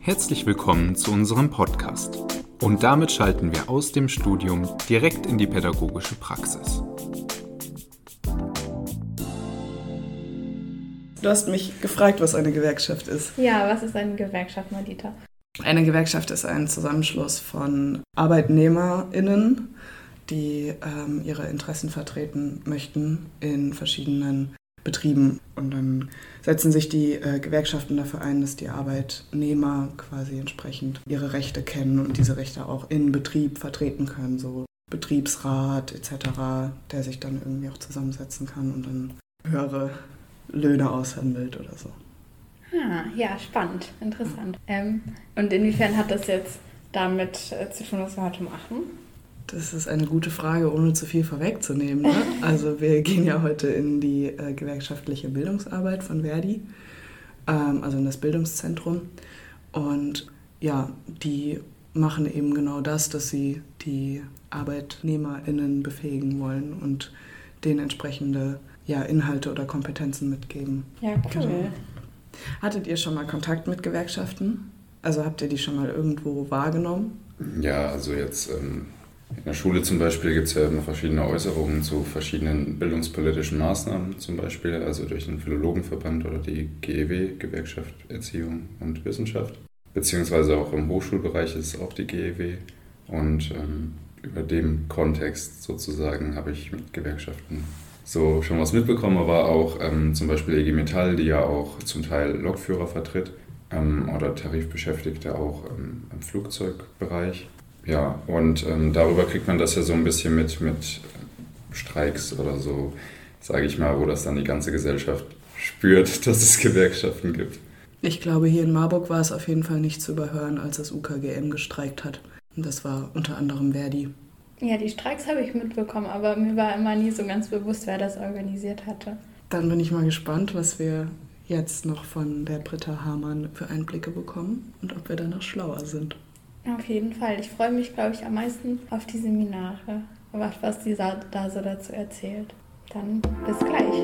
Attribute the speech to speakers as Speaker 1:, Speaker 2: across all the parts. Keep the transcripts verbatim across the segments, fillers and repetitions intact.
Speaker 1: Herzlich willkommen zu unserem Podcast. Und damit schalten wir aus dem Studium direkt in die pädagogische Praxis.
Speaker 2: Du hast mich gefragt, was eine Gewerkschaft ist.
Speaker 3: Ja, was ist eine Gewerkschaft, Madita?
Speaker 2: Eine Gewerkschaft ist ein Zusammenschluss von ArbeitnehmerInnen, die ähm, ihre Interessen vertreten möchten in verschiedenen Betrieben. Und dann setzen sich die äh, Gewerkschaften dafür ein, dass die Arbeitnehmer quasi entsprechend ihre Rechte kennen und diese Rechte auch in Betrieb vertreten können. So Betriebsrat et cetera, der sich dann irgendwie auch zusammensetzen kann und dann höhere Löhne aushandelt oder so.
Speaker 3: Ah, ja, spannend, interessant. Ähm, und inwiefern hat das jetzt damit äh, zu tun, was wir heute machen?
Speaker 2: Das ist eine gute Frage, ohne zu viel vorwegzunehmen. Ne? Also wir gehen ja heute in die äh, gewerkschaftliche Bildungsarbeit von Verdi, ähm, also in das Bildungszentrum. Und ja, die machen eben genau das, dass sie die ArbeitnehmerInnen befähigen wollen und denen entsprechende ja, Inhalte oder Kompetenzen mitgeben.
Speaker 3: Ja, cool.
Speaker 2: Genau. Hattet ihr schon mal Kontakt mit Gewerkschaften? Also habt ihr die schon mal irgendwo wahrgenommen?
Speaker 4: Ja, also jetzt ähm, in der Schule zum Beispiel gibt es ja immer verschiedene Äußerungen zu verschiedenen bildungspolitischen Maßnahmen, zum Beispiel also durch den Philologenverband oder die G E W, Gewerkschaft Erziehung und Wissenschaft. Beziehungsweise auch im Hochschulbereich ist es auch die G E W. Und ähm, über dem Kontext sozusagen habe ich mit Gewerkschaften so schon was mitbekommen, aber auch ähm, zum Beispiel E G Metall, die ja auch zum Teil Lokführer vertritt ähm, oder Tarifbeschäftigte auch ähm, im Flugzeugbereich. Ja, und ähm, darüber kriegt man das ja so ein bisschen mit, mit Streiks oder so, sage ich mal, wo das dann die ganze Gesellschaft spürt, dass es Gewerkschaften gibt.
Speaker 2: Ich glaube, hier in Marburg war es auf jeden Fall nicht zu überhören, als das U K G M gestreikt hat. Und das war unter anderem Verdi.
Speaker 3: Ja, die Streiks habe ich mitbekommen, aber mir war immer nie so ganz bewusst, wer das organisiert hatte.
Speaker 2: Dann bin ich mal gespannt, was wir jetzt noch von der Britta Hamann für Einblicke bekommen und ob wir danach schlauer sind.
Speaker 3: Auf jeden Fall. Ich freue mich, glaube ich, am meisten auf die Seminare, was sie da so dazu erzählt. Dann bis gleich.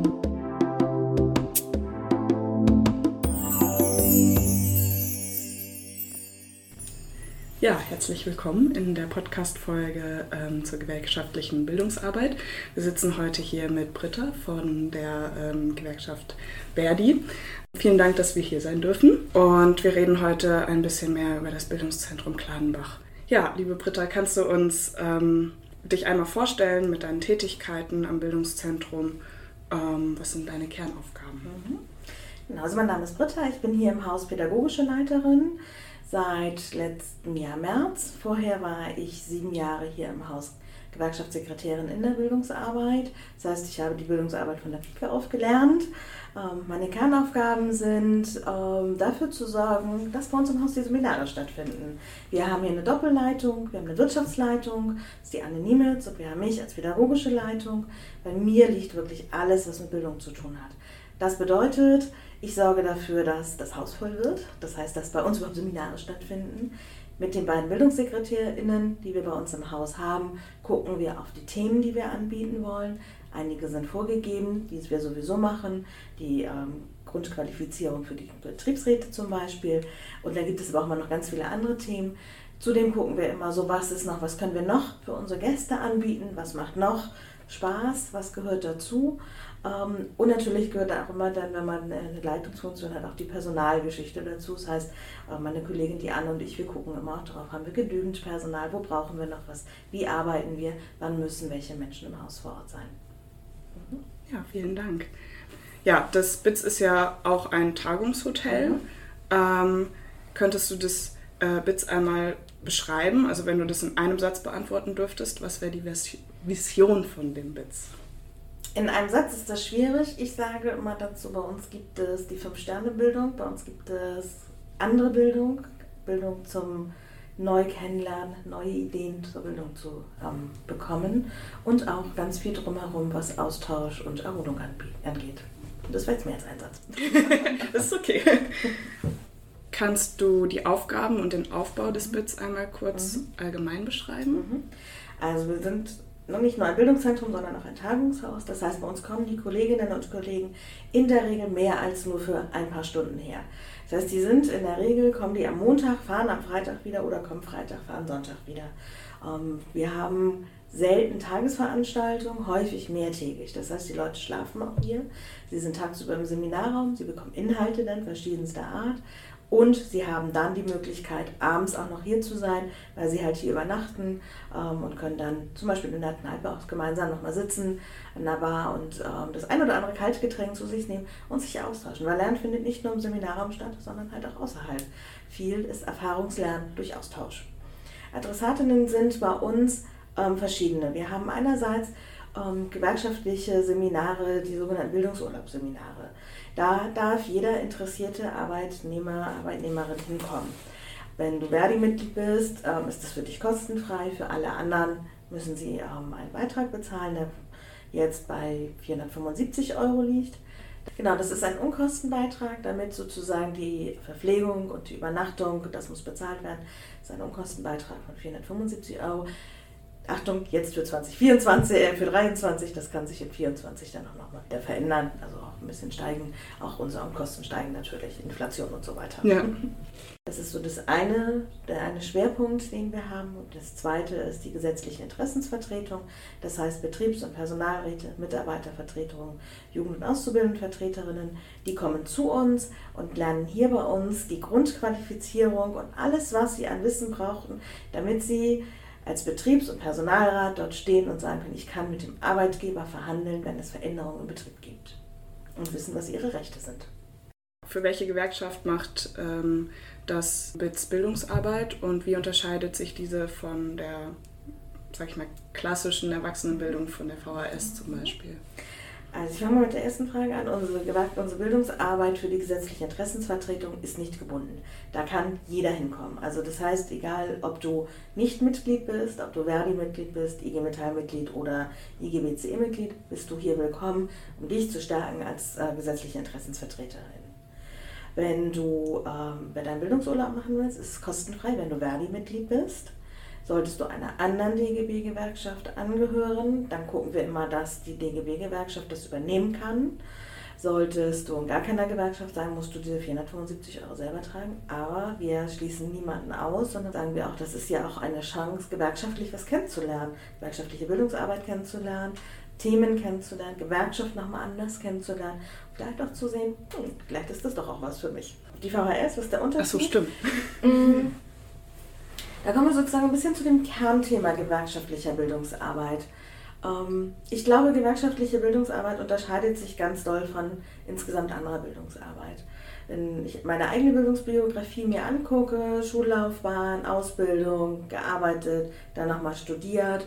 Speaker 2: Ja, herzlich willkommen in der Podcast-Folge ähm, zur gewerkschaftlichen Bildungsarbeit. Wir sitzen heute hier mit Britta von der ähm, Gewerkschaft Verdi. Vielen Dank, dass wir hier sein dürfen. Und wir reden heute ein bisschen mehr über das Bildungszentrum Gladenbach. Ja, liebe Britta, kannst du uns ähm, dich einmal vorstellen mit deinen Tätigkeiten am Bildungszentrum? Ähm, was sind deine Kernaufgaben?
Speaker 5: Mhm. Genau, also mein Name ist Britta, ich bin hier im Haus pädagogische Leiterin seit letztem Jahr März. Vorher war ich sieben Jahre hier im Haus Gewerkschaftssekretärin in der Bildungsarbeit. Das heißt, ich habe die Bildungsarbeit von der Pike auf gelernt. Meine Kernaufgaben sind, dafür zu sorgen, dass bei uns im Haus die Seminare stattfinden. Wir haben hier eine Doppelleitung, wir haben eine Wirtschaftsleitung, das ist die Anne Niemetz, und wir haben mich als pädagogische Leitung. Bei mir liegt wirklich alles, was mit Bildung zu tun hat. Das bedeutet, ich sorge dafür, dass das Haus voll wird. Das heißt, dass bei uns überhaupt Seminare stattfinden. Mit den beiden BildungssekretärInnen, die wir bei uns im Haus haben, gucken wir auf die Themen, die wir anbieten wollen. Einige sind vorgegeben, die wir sowieso machen. Die ähm, Grundqualifizierung für die Betriebsräte zum Beispiel. Und dann gibt es aber auch immer noch ganz viele andere Themen. Zudem gucken wir immer so, was ist noch, was können wir noch für unsere Gäste anbieten, was macht noch Spaß, was gehört dazu. Und natürlich gehört auch immer dann, wenn man eine Leitungsfunktion hat, auch die Personalgeschichte dazu. Das heißt, meine Kollegin, die Anne und ich, wir gucken immer auch darauf, haben wir genügend Personal, wo brauchen wir noch was, wie arbeiten wir, wann müssen welche Menschen im Haus vor Ort sein.
Speaker 2: Mhm. Ja, vielen Dank. Ja, das B I Z ist ja auch ein Tagungshotel. Mhm. Ähm, könntest du das äh, B I Z einmal beschreiben? Also wenn du das in einem Satz beantworten dürftest, was wäre die Vision von dem B I Z?
Speaker 5: In einem Satz ist das schwierig. Ich sage immer dazu, bei uns gibt es die Fünf-Sterne-Bildung, bei uns gibt es andere Bildung, Bildung zum Neu-Kennenlernen, neue Ideen zur Bildung zu ähm, bekommen und auch ganz viel drumherum, was Austausch und Erholung angeht. Und das wäre jetzt mehr als ein Satz.
Speaker 2: Das ist okay. Kannst du die Aufgaben und den Aufbau des B I Z einmal kurz mhm. allgemein beschreiben?
Speaker 5: Mhm. Also wir sind nicht nur ein Bildungszentrum, sondern auch ein Tagungshaus. Das heißt, bei uns kommen die Kolleginnen und Kollegen in der Regel mehr als nur für ein paar Stunden her. Das heißt, die sind in der Regel, kommen die am Montag, fahren am Freitag wieder oder kommen Freitag, fahren Sonntag wieder. Ähm, wir haben selten Tagesveranstaltungen, häufig mehrtägig. Das heißt, die Leute schlafen auch hier. Sie sind tagsüber im Seminarraum, sie bekommen Inhalte dann verschiedenster Art. Und sie haben dann die Möglichkeit, abends auch noch hier zu sein, weil sie halt hier übernachten ähm, und können dann zum Beispiel in der Kneipe auch gemeinsam nochmal sitzen an einer Bar und ähm, das ein oder andere kalte Getränk zu sich nehmen und sich austauschen. Weil Lernen findet nicht nur im Seminarraum statt, sondern halt auch außerhalb. Viel ist Erfahrungslernen durch Austausch. Adressatinnen sind bei uns ähm, verschiedene. Wir haben einerseits ähm, gewerkschaftliche Seminare, die sogenannten Bildungsurlaubsseminare. Da darf jeder interessierte Arbeitnehmer, Arbeitnehmerin hinkommen. Wenn du Verdi-Mitglied bist, ähm, ist das für dich kostenfrei. Für alle anderen müssen sie ähm, einen Beitrag bezahlen, der jetzt bei vierhundertfünfundsiebzig Euro liegt. Genau, das ist ein Unkostenbeitrag, damit sozusagen die Verpflegung und die Übernachtung, das muss bezahlt werden, das ist ein Unkostenbeitrag von vierhundertfünfundsiebzig Euro. Achtung, jetzt für zwanzig vierundzwanzig, äh, für dreiundzwanzig, das kann sich in vierundzwanzig dann auch nochmal wieder verändern, also auch ein bisschen steigen. Auch unsere Kosten steigen natürlich, Inflation und so weiter.
Speaker 2: Ja.
Speaker 5: Das ist so das eine, der eine Schwerpunkt, den wir haben. Und das zweite ist die gesetzliche Interessensvertretung, das heißt Betriebs- und Personalräte, Mitarbeitervertretungen, Jugend- und Auszubildendenvertreterinnen, die kommen zu uns und lernen hier bei uns die Grundqualifizierung und alles, was sie an Wissen brauchen, damit sie als Betriebs- und Personalrat dort stehen und sagen können, ich kann mit dem Arbeitgeber verhandeln, wenn es Veränderungen im Betrieb gibt und wissen, was ihre Rechte sind.
Speaker 2: Für welche Gewerkschaft macht ähm, das B I Z Bildungsarbeit und wie unterscheidet sich diese von der, sag ich mal, klassischen Erwachsenenbildung von der V H S zum Beispiel?
Speaker 5: Also ich fange mal mit der ersten Frage an. Unsere, unsere Bildungsarbeit für die gesetzliche Interessensvertretung ist nicht gebunden. Da kann jeder hinkommen. Also das heißt, egal ob du nicht Mitglied bist, ob du Verdi-Mitglied bist, I G Metall-Mitglied oder I G B C E-Mitglied, bist du hier willkommen, um dich zu stärken als äh, gesetzliche Interessensvertreterin. Wenn du ähm, bei deinem Bildungsurlaub machen willst, ist es kostenfrei, wenn du Verdi-Mitglied bist. Solltest du einer anderen D G B-Gewerkschaft angehören, dann gucken wir immer, dass die D G B-Gewerkschaft das übernehmen kann. Solltest du in gar keiner Gewerkschaft sein, musst du diese vierhundertfünfundsiebzig Euro selber tragen. Aber wir schließen niemanden aus, sondern sagen wir auch, das ist ja auch eine Chance, gewerkschaftlich was kennenzulernen, gewerkschaftliche Bildungsarbeit kennenzulernen, Themen kennenzulernen, Gewerkschaft nochmal anders kennenzulernen. Vielleicht auch zu sehen, hm, vielleicht ist das doch auch was für mich. Die V H S, was ist der Unterschied?
Speaker 2: Ach so, stimmt.
Speaker 5: Mhm. Da kommen wir sozusagen ein bisschen zu dem Kernthema gewerkschaftlicher Bildungsarbeit. Ich glaube, gewerkschaftliche Bildungsarbeit unterscheidet sich ganz doll von insgesamt anderer Bildungsarbeit. Wenn ich meine eigene Bildungsbiografie mir angucke, Schullaufbahn, Ausbildung, gearbeitet, dann nochmal studiert,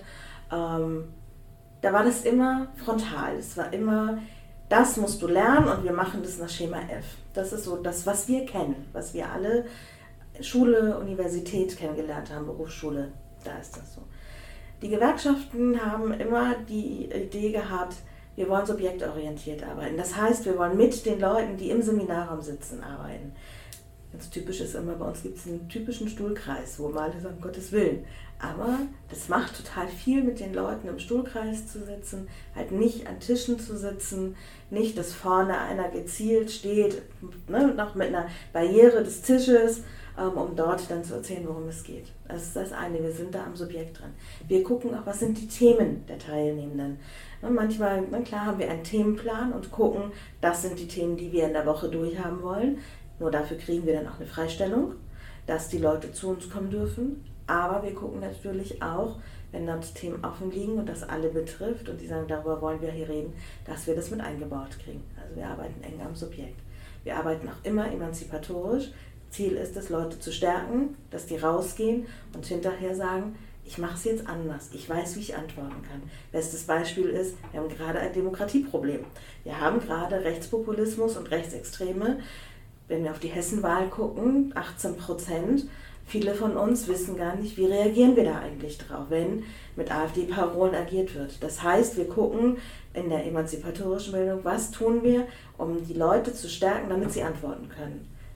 Speaker 5: da war das immer frontal. Es war immer, das musst du lernen und wir machen das nach Schema F. Das ist so das, was wir kennen, was wir alle Schule, Universität kennengelernt haben, Berufsschule, da ist das so. Die Gewerkschaften haben immer die Idee gehabt, wir wollen subjektorientiert arbeiten. Das heißt, wir wollen mit den Leuten, die im Seminarraum sitzen, arbeiten. Ganz typisch ist immer, bei uns gibt es einen typischen Stuhlkreis, wo mal sagen, um Gottes Willen. Aber das macht total viel, mit den Leuten im Stuhlkreis zu sitzen, halt nicht an Tischen zu sitzen, nicht, dass vorne einer gezielt steht, ne, noch mit einer Barriere des Tisches, um dort dann zu erzählen, worum es geht. Das ist das eine, wir sind da am Subjekt dran. Wir gucken auch, was sind die Themen der Teilnehmenden. Und manchmal, na klar, haben wir einen Themenplan und gucken, das sind die Themen, die wir in der Woche durchhaben wollen. Nur dafür kriegen wir dann auch eine Freistellung, dass die Leute zu uns kommen dürfen. Aber wir gucken natürlich auch, wenn dort Themen offen liegen und das alle betrifft und die sagen, darüber wollen wir hier reden, dass wir das mit eingebaut kriegen. Also wir arbeiten eng am Subjekt. Wir arbeiten auch immer emanzipatorisch. Ziel ist es, Leute zu stärken, dass die rausgehen und hinterher sagen, ich mache es jetzt anders, ich weiß, wie ich antworten kann. Bestes Beispiel ist, wir haben gerade ein Demokratieproblem. Wir haben gerade Rechtspopulismus und Rechtsextreme. Wenn wir auf die Hessenwahl gucken, achtzehn Prozent, viele von uns wissen gar nicht, wie reagieren wir da eigentlich drauf, wenn mit AfD-Parolen agiert wird. Das heißt, wir gucken in der emanzipatorischen Bildung, was tun wir, um die Leute zu stärken, damit sie antworten können.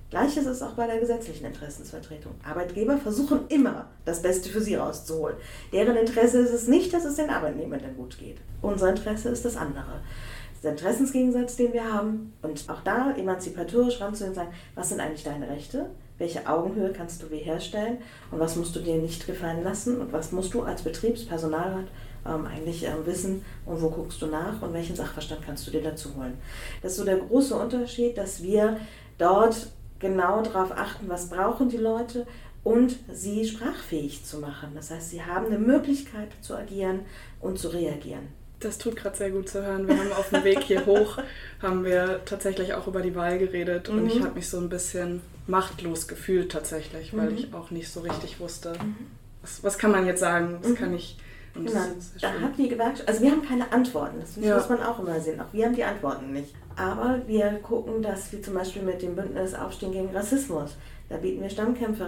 Speaker 5: Gleiches ist es auch bei der gesetzlichen Interessensvertretung. Arbeitgeber versuchen immer, das Beste für sie rauszuholen. Deren Interesse ist es nicht, dass es den Arbeitnehmern gut geht. Unser Interesse ist das andere. Der Interessensgegensatz, den wir haben, und auch da emanzipatorisch ranzugehen und sagen, was sind eigentlich deine Rechte, welche Augenhöhe kannst du herstellen und was musst du dir nicht gefallen lassen und was musst du als Betriebspersonalrat ähm, eigentlich ähm, wissen und wo guckst du nach und welchen Sachverstand kannst du dir dazu holen. Das ist so der große Unterschied, dass wir dort genau darauf achten, was brauchen die Leute und sie sprachfähig zu machen. Das heißt, sie haben eine Möglichkeit zu agieren und zu reagieren.
Speaker 2: Das tut gerade sehr gut zu hören. Wir haben auf dem Weg hier hoch, haben wir tatsächlich auch über die Wahl geredet mhm. und ich habe mich so ein bisschen machtlos gefühlt tatsächlich, mhm. weil ich auch nicht so richtig wusste, mhm. was, was kann man jetzt sagen, was mhm. kann ich... Und
Speaker 5: genau, da hat die Gewerkschaft, also wir haben keine Antworten, das ja. muss man auch immer sehen, auch wir haben die Antworten nicht. Aber wir gucken, dass wir zum Beispiel mit dem Bündnis Aufstehen gegen Rassismus, da bieten wir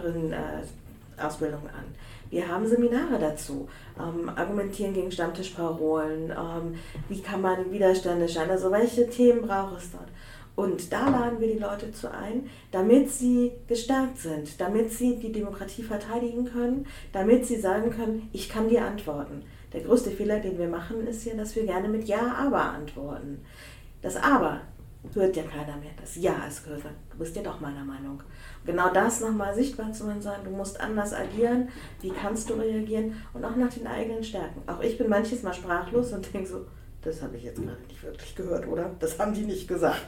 Speaker 5: Stammkämpferinnen-Ausbildung an. Wir haben Seminare dazu, ähm, argumentieren gegen Stammtischparolen, ähm, wie kann man Widerstände scheinen, also welche Themen braucht es dort. Und da laden wir die Leute zu ein, damit sie gestärkt sind, damit sie die Demokratie verteidigen können, damit sie sagen können, ich kann dir antworten. Der größte Fehler, den wir machen, ist ja, dass wir gerne mit Ja, aber antworten. Das Aber hört ja keiner mehr, das Ja ist gehört, du bist ja doch meiner Meinung. Genau das nochmal sichtbar zu machen, sagen, du musst anders agieren, wie kannst du reagieren und auch nach den eigenen Stärken. Auch ich bin manches Mal sprachlos und denke so, das habe ich jetzt gerade nicht wirklich gehört, oder? Das haben die nicht gesagt.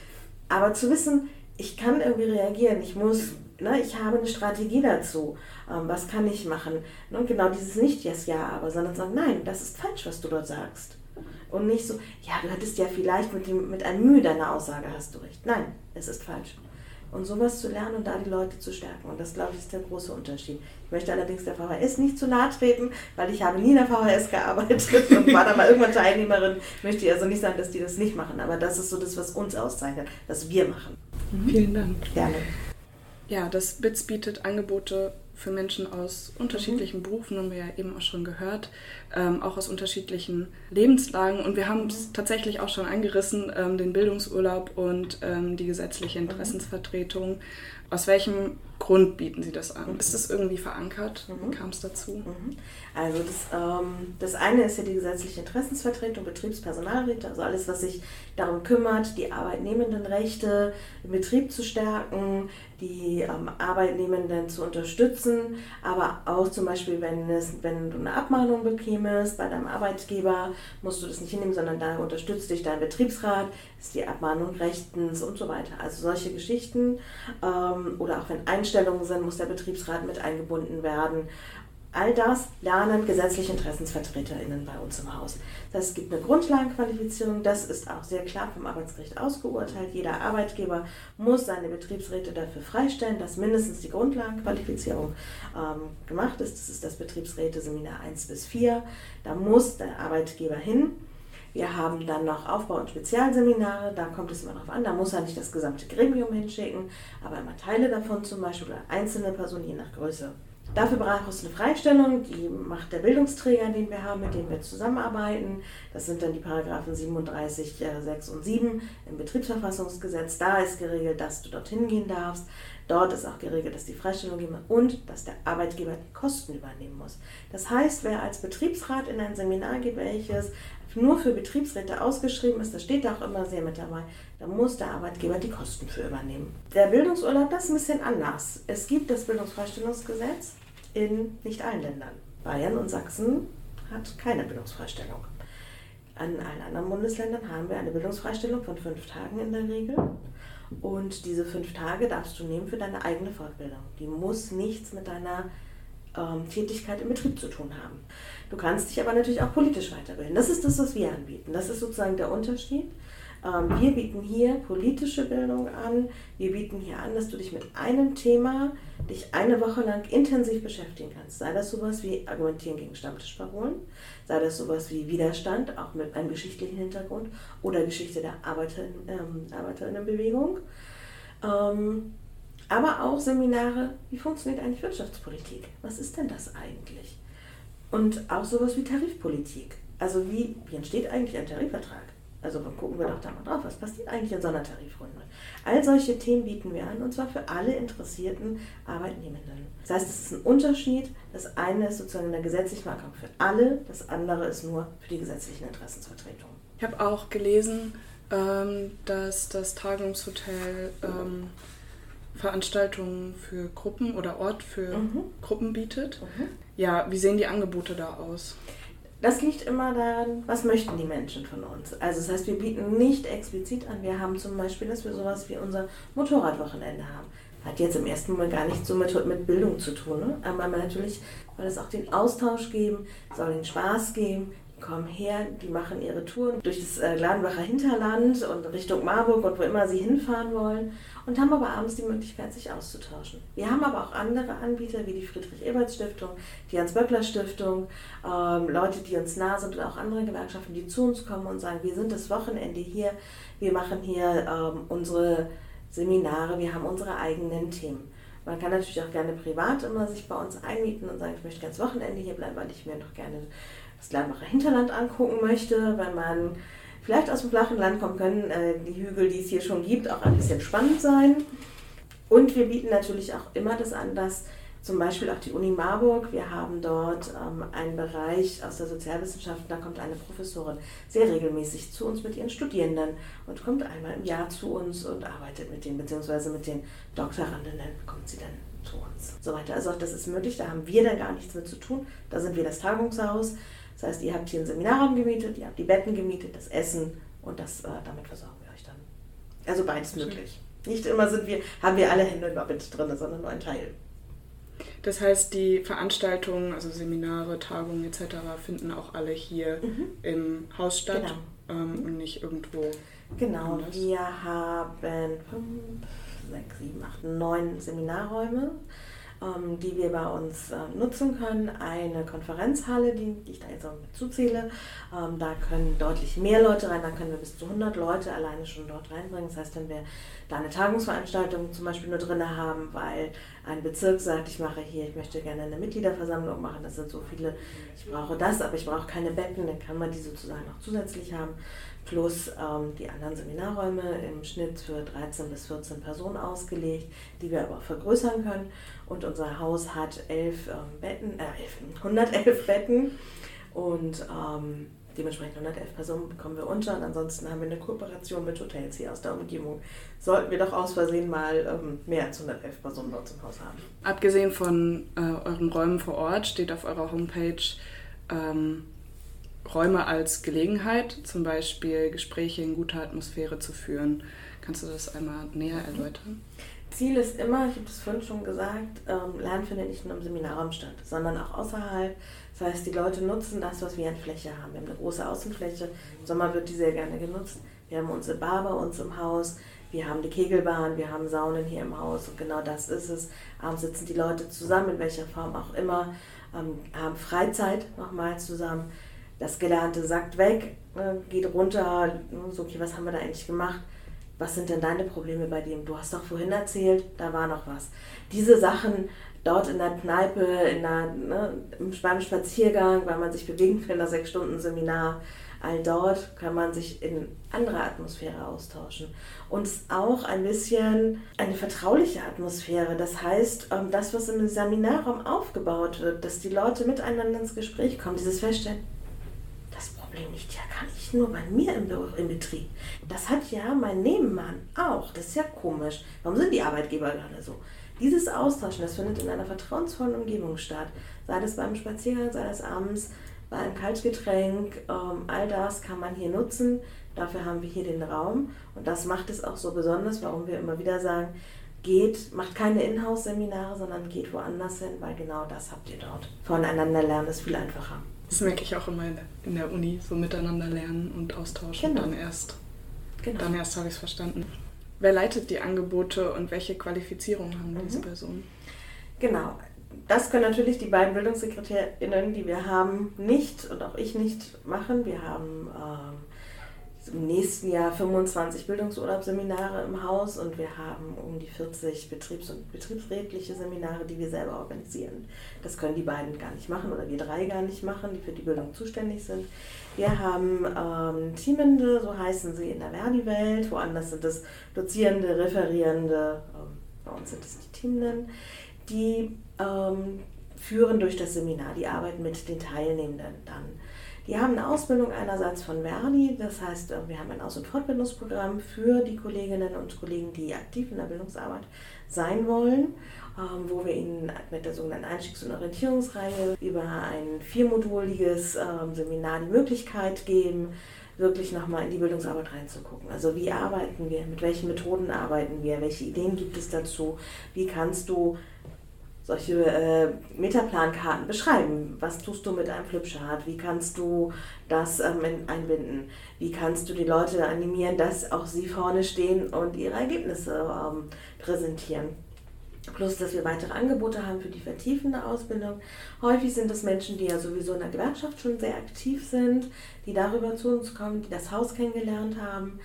Speaker 5: Aber zu wissen, ich kann irgendwie reagieren, ich muss, ne, ich habe eine Strategie dazu, ähm, was kann ich machen? Und genau dieses nicht das Ja, aber, sondern sagen, nein, das ist falsch, was du dort sagst. Und nicht so, ja, du hättest ja vielleicht mit, dem, mit einem Mühe deiner Aussage hast du recht. Nein, es ist falsch. Und sowas zu lernen und da die Leute zu stärken. Und das, glaube ich, ist der große Unterschied. Ich möchte allerdings der V H S nicht zu nahe treten, weil ich habe nie in der V H S gearbeitet und war da mal irgendwann Teilnehmerin. Ich möchte also nicht sagen, dass die das nicht machen, aber das ist so das, was uns auszeichnet, was wir machen.
Speaker 2: Mhm. Vielen Dank.
Speaker 5: Gerne.
Speaker 2: Ja, das B I T S bietet Angebote für Menschen aus unterschiedlichen mhm. Berufen, haben wir ja eben auch schon gehört, ähm, auch aus unterschiedlichen Lebenslagen. Und wir haben es mhm. tatsächlich auch schon angerissen, ähm, den Bildungsurlaub und ähm, die gesetzliche Interessensvertretung. Aus welchem Grund bieten Sie das an? Mhm. Ist das irgendwie verankert?
Speaker 5: Mhm.
Speaker 2: Wie kam es dazu?
Speaker 5: Mhm. Also das, ähm, das eine ist ja die gesetzliche Interessensvertretung, Betriebspersonalräte, also alles, was sich darum kümmert, die Arbeitnehmendenrechte im Betrieb zu stärken, die ähm, Arbeitnehmenden zu unterstützen, aber auch zum Beispiel, wenn, es, wenn du eine Abmahnung bekämest bei deinem Arbeitgeber, musst du das nicht hinnehmen, sondern da unterstützt dich dein Betriebsrat, ist die Abmahnung rechtens und so weiter. Also solche Geschichten ähm, oder auch wenn Einstellungen sind, muss der Betriebsrat mit eingebunden werden. All das lernen gesetzliche InteressensvertreterInnen bei uns im Haus. Das heißt, es gibt eine Grundlagenqualifizierung, das ist auch sehr klar vom Arbeitsgericht ausgeurteilt. Jeder Arbeitgeber muss seine Betriebsräte dafür freistellen, dass mindestens die Grundlagenqualifizierung ähm, gemacht ist. Das ist das Betriebsräte-Seminar eins bis vier. Da muss der Arbeitgeber hin. Wir haben dann noch Aufbau- und Spezialseminare, da kommt es immer darauf an, da muss er nicht das gesamte Gremium hinschicken, aber immer Teile davon zum Beispiel oder einzelne Personen je nach Größe. Dafür braucht es eine Freistellung, die macht der Bildungsträger, den wir haben, mit dem wir zusammenarbeiten. Das sind dann die Paragraphen siebenunddreißig, sechs und sieben im Betriebsverfassungsgesetz. Da ist geregelt, dass du dorthin gehen darfst. Dort ist auch geregelt, dass die Freistellung geben muss und dass der Arbeitgeber die Kosten übernehmen muss. Das heißt, wer als Betriebsrat in ein Seminar geht, welches nur für Betriebsräte ausgeschrieben ist, das steht da auch immer sehr mit dabei, da muss der Arbeitgeber die Kosten für übernehmen. Der Bildungsurlaub, das ist ein bisschen anders. Es gibt das Bildungsfreistellungsgesetz in nicht allen Ländern. Bayern und Sachsen hat keine Bildungsfreistellung. An allen anderen Bundesländern haben wir eine Bildungsfreistellung von fünf Tagen in der Regel. Und diese fünf Tage darfst du nehmen für deine eigene Fortbildung. Die muss nichts mit deiner ähm, Tätigkeit im Betrieb zu tun haben. Du kannst dich aber natürlich auch politisch weiterbilden. Das ist das, was wir anbieten. Das ist sozusagen der Unterschied. Ähm, wir bieten hier politische Bildung an. Wir bieten hier an, dass du dich mit einem Thema dich eine Woche lang intensiv beschäftigen kannst. Sei das sowas wie Argumentieren gegen Stammtischparolen, sei das sowas wie Widerstand, auch mit einem geschichtlichen Hintergrund, oder Geschichte der Arbeiterin, ähm, Arbeiterinnenbewegung. Ähm, aber auch Seminare, wie funktioniert eigentlich Wirtschaftspolitik? Was ist denn das eigentlich? Und auch sowas wie Tarifpolitik. Also wie, wie entsteht eigentlich ein Tarifvertrag? Also gucken wir doch da mal drauf, was passiert eigentlich in so einer Tarifrunde. All solche Themen bieten wir an, und zwar für alle interessierten Arbeitnehmenden. Das heißt, es ist ein Unterschied. Das eine ist sozusagen eine gesetzliche Markung für alle, das andere ist nur für die gesetzlichen Interessensvertretungen.
Speaker 2: Ich habe auch gelesen, ähm, dass das Tagungshotel ähm, Veranstaltungen für Gruppen oder Ort für mhm. Gruppen bietet. Mhm. Ja, wie sehen die Angebote da aus?
Speaker 5: Das liegt immer daran, was möchten die Menschen von uns. Also das heißt, wir bieten nicht explizit an. Wir haben zum Beispiel, dass wir sowas wie unser Motorradwochenende haben. Hat jetzt im ersten Moment gar nichts so mit, mit Bildung zu tun. Ne? Aber natürlich soll es auch den Austausch geben, soll den Spaß geben. Die kommen her, die machen ihre Touren durch das äh, Gladenbacher Hinterland und Richtung Marburg und wo immer sie hinfahren wollen. Und haben aber abends die Möglichkeit, sich auszutauschen. Wir haben aber auch andere Anbieter, wie die Friedrich-Ebert-Stiftung, die Hans-Böckler-Stiftung, ähm, Leute, die uns nah sind, und auch andere Gewerkschaften, die zu uns kommen und sagen, wir sind das Wochenende hier, wir machen hier ähm, unsere Seminare, wir haben unsere eigenen Themen. Man kann natürlich auch gerne privat immer sich bei uns einmieten und sagen, ich möchte ganz Wochenende hier bleiben, weil ich mir noch gerne das Gladenbacher Hinterland angucken möchte, weil man vielleicht aus dem flachen Land kommen können, äh, die Hügel, die es hier schon gibt, auch ein bisschen spannend sein. Und wir bieten natürlich auch immer das an, dass zum Beispiel auch die Uni Marburg, wir haben dort ähm, einen Bereich aus der Sozialwissenschaft, da kommt eine Professorin sehr regelmäßig zu uns mit ihren Studierenden und kommt einmal im Jahr zu uns und arbeitet mit denen, beziehungsweise mit den Doktorandinnen kommt sie dann zu uns. So weiter. Also auch das ist möglich, da haben wir dann gar nichts mit zu tun, da sind wir das Tagungshaus. Das heißt, ihr habt hier einen Seminarraum gemietet, ihr habt die Betten gemietet, das Essen, und das, äh, damit versorgen wir euch dann. Also beides möglich. Nicht immer sind wir, haben wir alle Hände mit drin, sondern nur ein Teil.
Speaker 2: Das heißt, die Veranstaltungen, also Seminare, Tagungen et cetera finden auch alle hier mhm. im Haus statt, genau. ähm, und nicht irgendwo
Speaker 5: Genau,
Speaker 2: anders.
Speaker 5: Wir haben fünf, sechs, sieben, acht, neun Seminarräume, ähm, die wir bei uns äh, nutzen können. Eine Konferenzhalle, die, die ich da jetzt auch mit zuzähle. Ähm, da können deutlich mehr Leute rein, da können wir bis zu hundert Leute alleine schon dort reinbringen. Das heißt, wenn wir da eine Tagungsveranstaltung zum Beispiel nur drin haben, weil ein Bezirk sagt, ich mache hier, ich möchte gerne eine Mitgliederversammlung machen, das sind so viele, ich brauche das, aber ich brauche keine Betten, dann kann man die sozusagen auch zusätzlich haben. Plus ähm, die anderen Seminarräume im Schnitt für dreizehn bis vierzehn Personen ausgelegt, die wir aber auch vergrößern können. Und unser Haus hat elf ähm, Betten, äh, hundertelf Betten und ähm, dementsprechend hundertelf Personen bekommen wir unter. Und ansonsten haben wir eine Kooperation mit Hotels hier aus der Umgebung. Sollten wir doch aus Versehen mal ähm, mehr als hundertelf Personen bei uns im Haus haben.
Speaker 2: Abgesehen von äh, euren Räumen vor Ort steht auf eurer Homepage ähm, Räume als Gelegenheit, zum Beispiel Gespräche in guter Atmosphäre zu führen. Kannst du das einmal näher erläutern?
Speaker 5: Ziel ist immer, ich habe das vorhin schon gesagt, ähm, Lernen findet nicht nur im Seminarraum statt, sondern auch außerhalb. Das heißt, die Leute nutzen das, was wir an Fläche haben. Wir haben eine große Außenfläche, im Sommer wird die sehr gerne genutzt. Wir haben unsere Bar bei uns im Haus, wir haben die Kegelbahn, wir haben Saunen hier im Haus und genau das ist es. Abends sitzen die Leute zusammen, in welcher Form auch immer, ähm, haben Freizeit nochmal zusammen. Das Gelernte sackt weg, geht runter, so, okay, was haben wir da eigentlich gemacht? Was sind denn deine Probleme bei dem? Du hast doch vorhin erzählt, da war noch was. Diese Sachen dort in der Kneipe, in der, ne, beim Spaziergang, weil man sich bewegen will, in der sechs Stunden Seminar, all dort kann man sich in anderer Atmosphäre austauschen. Und es ist auch ein bisschen eine vertrauliche Atmosphäre. Das heißt, das, was im Seminarraum aufgebaut wird, dass die Leute miteinander ins Gespräch kommen, dieses Feststellen, das Problem liegt ja gar nicht nur bei mir im, im Betrieb. Das hat ja mein Nebenmann auch. Das ist ja komisch. Warum sind die Arbeitgeber gerade so? Dieses Austauschen, das findet in einer vertrauensvollen Umgebung statt. Sei das beim Spaziergang, sei das abends bei einem Kaltgetränk. Ähm, all das kann man hier nutzen. Dafür haben wir hier den Raum. Und das macht es auch so besonders, warum wir immer wieder sagen, geht, macht keine Inhouse-Seminare, sondern geht woanders hin, weil genau das habt ihr dort. Voneinander lernen ist viel einfacher.
Speaker 2: Das merke ich auch immer in der Uni, so miteinander lernen und austauschen.
Speaker 5: Genau.
Speaker 2: Dann erst,
Speaker 5: genau.
Speaker 2: dann erst habe ich es verstanden. Wer leitet die Angebote und welche Qualifizierung haben diese
Speaker 5: mhm. Personen? Genau, das können natürlich die beiden BildungssekretärInnen, die wir haben, nicht und auch ich nicht machen. Wir haben ähm, im nächsten Jahr fünfundzwanzig Bildungsurlaubsseminare im Haus und wir haben um die vierzig Betriebs- und betriebsrätliche Seminare, die wir selber organisieren. Das können die beiden gar nicht machen oder wir drei gar nicht machen, die für die Bildung zuständig sind. Wir haben ähm, Teamende, so heißen sie in der Verdi-Welt, woanders sind es Dozierende, Referierende, ähm, bei uns sind es die Teamenden, die ähm, führen durch das Seminar, die arbeiten mit den Teilnehmenden dann. Die haben eine Ausbildung einerseits von Verdi, das heißt, wir haben ein Aus- und Fortbildungsprogramm für die Kolleginnen und Kollegen, die aktiv in der Bildungsarbeit sein wollen, wo wir ihnen mit der sogenannten Einstiegs- und Orientierungsreihe über ein viermoduliges Seminar die Möglichkeit geben, wirklich nochmal in die Bildungsarbeit reinzugucken. Also wie arbeiten wir, mit welchen Methoden arbeiten wir, welche Ideen gibt es dazu, wie kannst du solche äh, Metaplankarten beschreiben. Was tust du mit einem Flipchart? Wie kannst du das ähm, einbinden? Wie kannst du die Leute animieren, dass auch sie vorne stehen und ihre Ergebnisse ähm, präsentieren? Plus, dass wir weitere Angebote haben für die vertiefende Ausbildung. Häufig sind es Menschen, die ja sowieso in der Gewerkschaft schon sehr aktiv sind, die darüber zu uns kommen, die das Haus kennengelernt haben.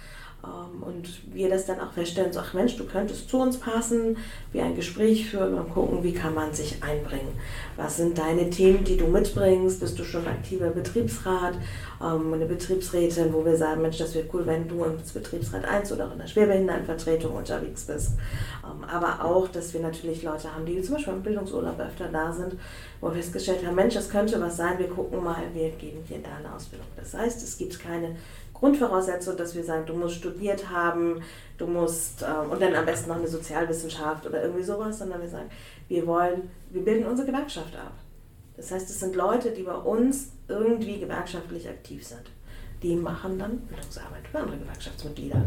Speaker 5: Und wir das dann auch feststellen, so, ach Mensch, du könntest zu uns passen, wir ein Gespräch führen und gucken, wie kann man sich einbringen. Was sind deine Themen, die du mitbringst? Bist du schon aktiver Betriebsrat, ähm, eine Betriebsrätin, wo wir sagen, Mensch, das wäre cool, wenn du ins Betriebsrat eins oder auch in der Schwerbehindertenvertretung unterwegs bist. Ähm, aber auch, dass wir natürlich Leute haben, die zum Beispiel im Bildungsurlaub öfter da sind, wo wir festgestellt haben, Mensch, das könnte was sein, wir gucken mal, wir geben dir da eine Ausbildung. Das heißt, es gibt keine Grundvoraussetzung, dass wir sagen, du musst studiert haben, du musst äh, und dann am besten noch eine Sozialwissenschaft oder irgendwie sowas, sondern wir sagen, wir wollen, wir bilden unsere Gewerkschaft ab. Das heißt, es sind Leute, die bei uns irgendwie gewerkschaftlich aktiv sind. Die machen dann Bildungsarbeit für andere Gewerkschaftsmitglieder.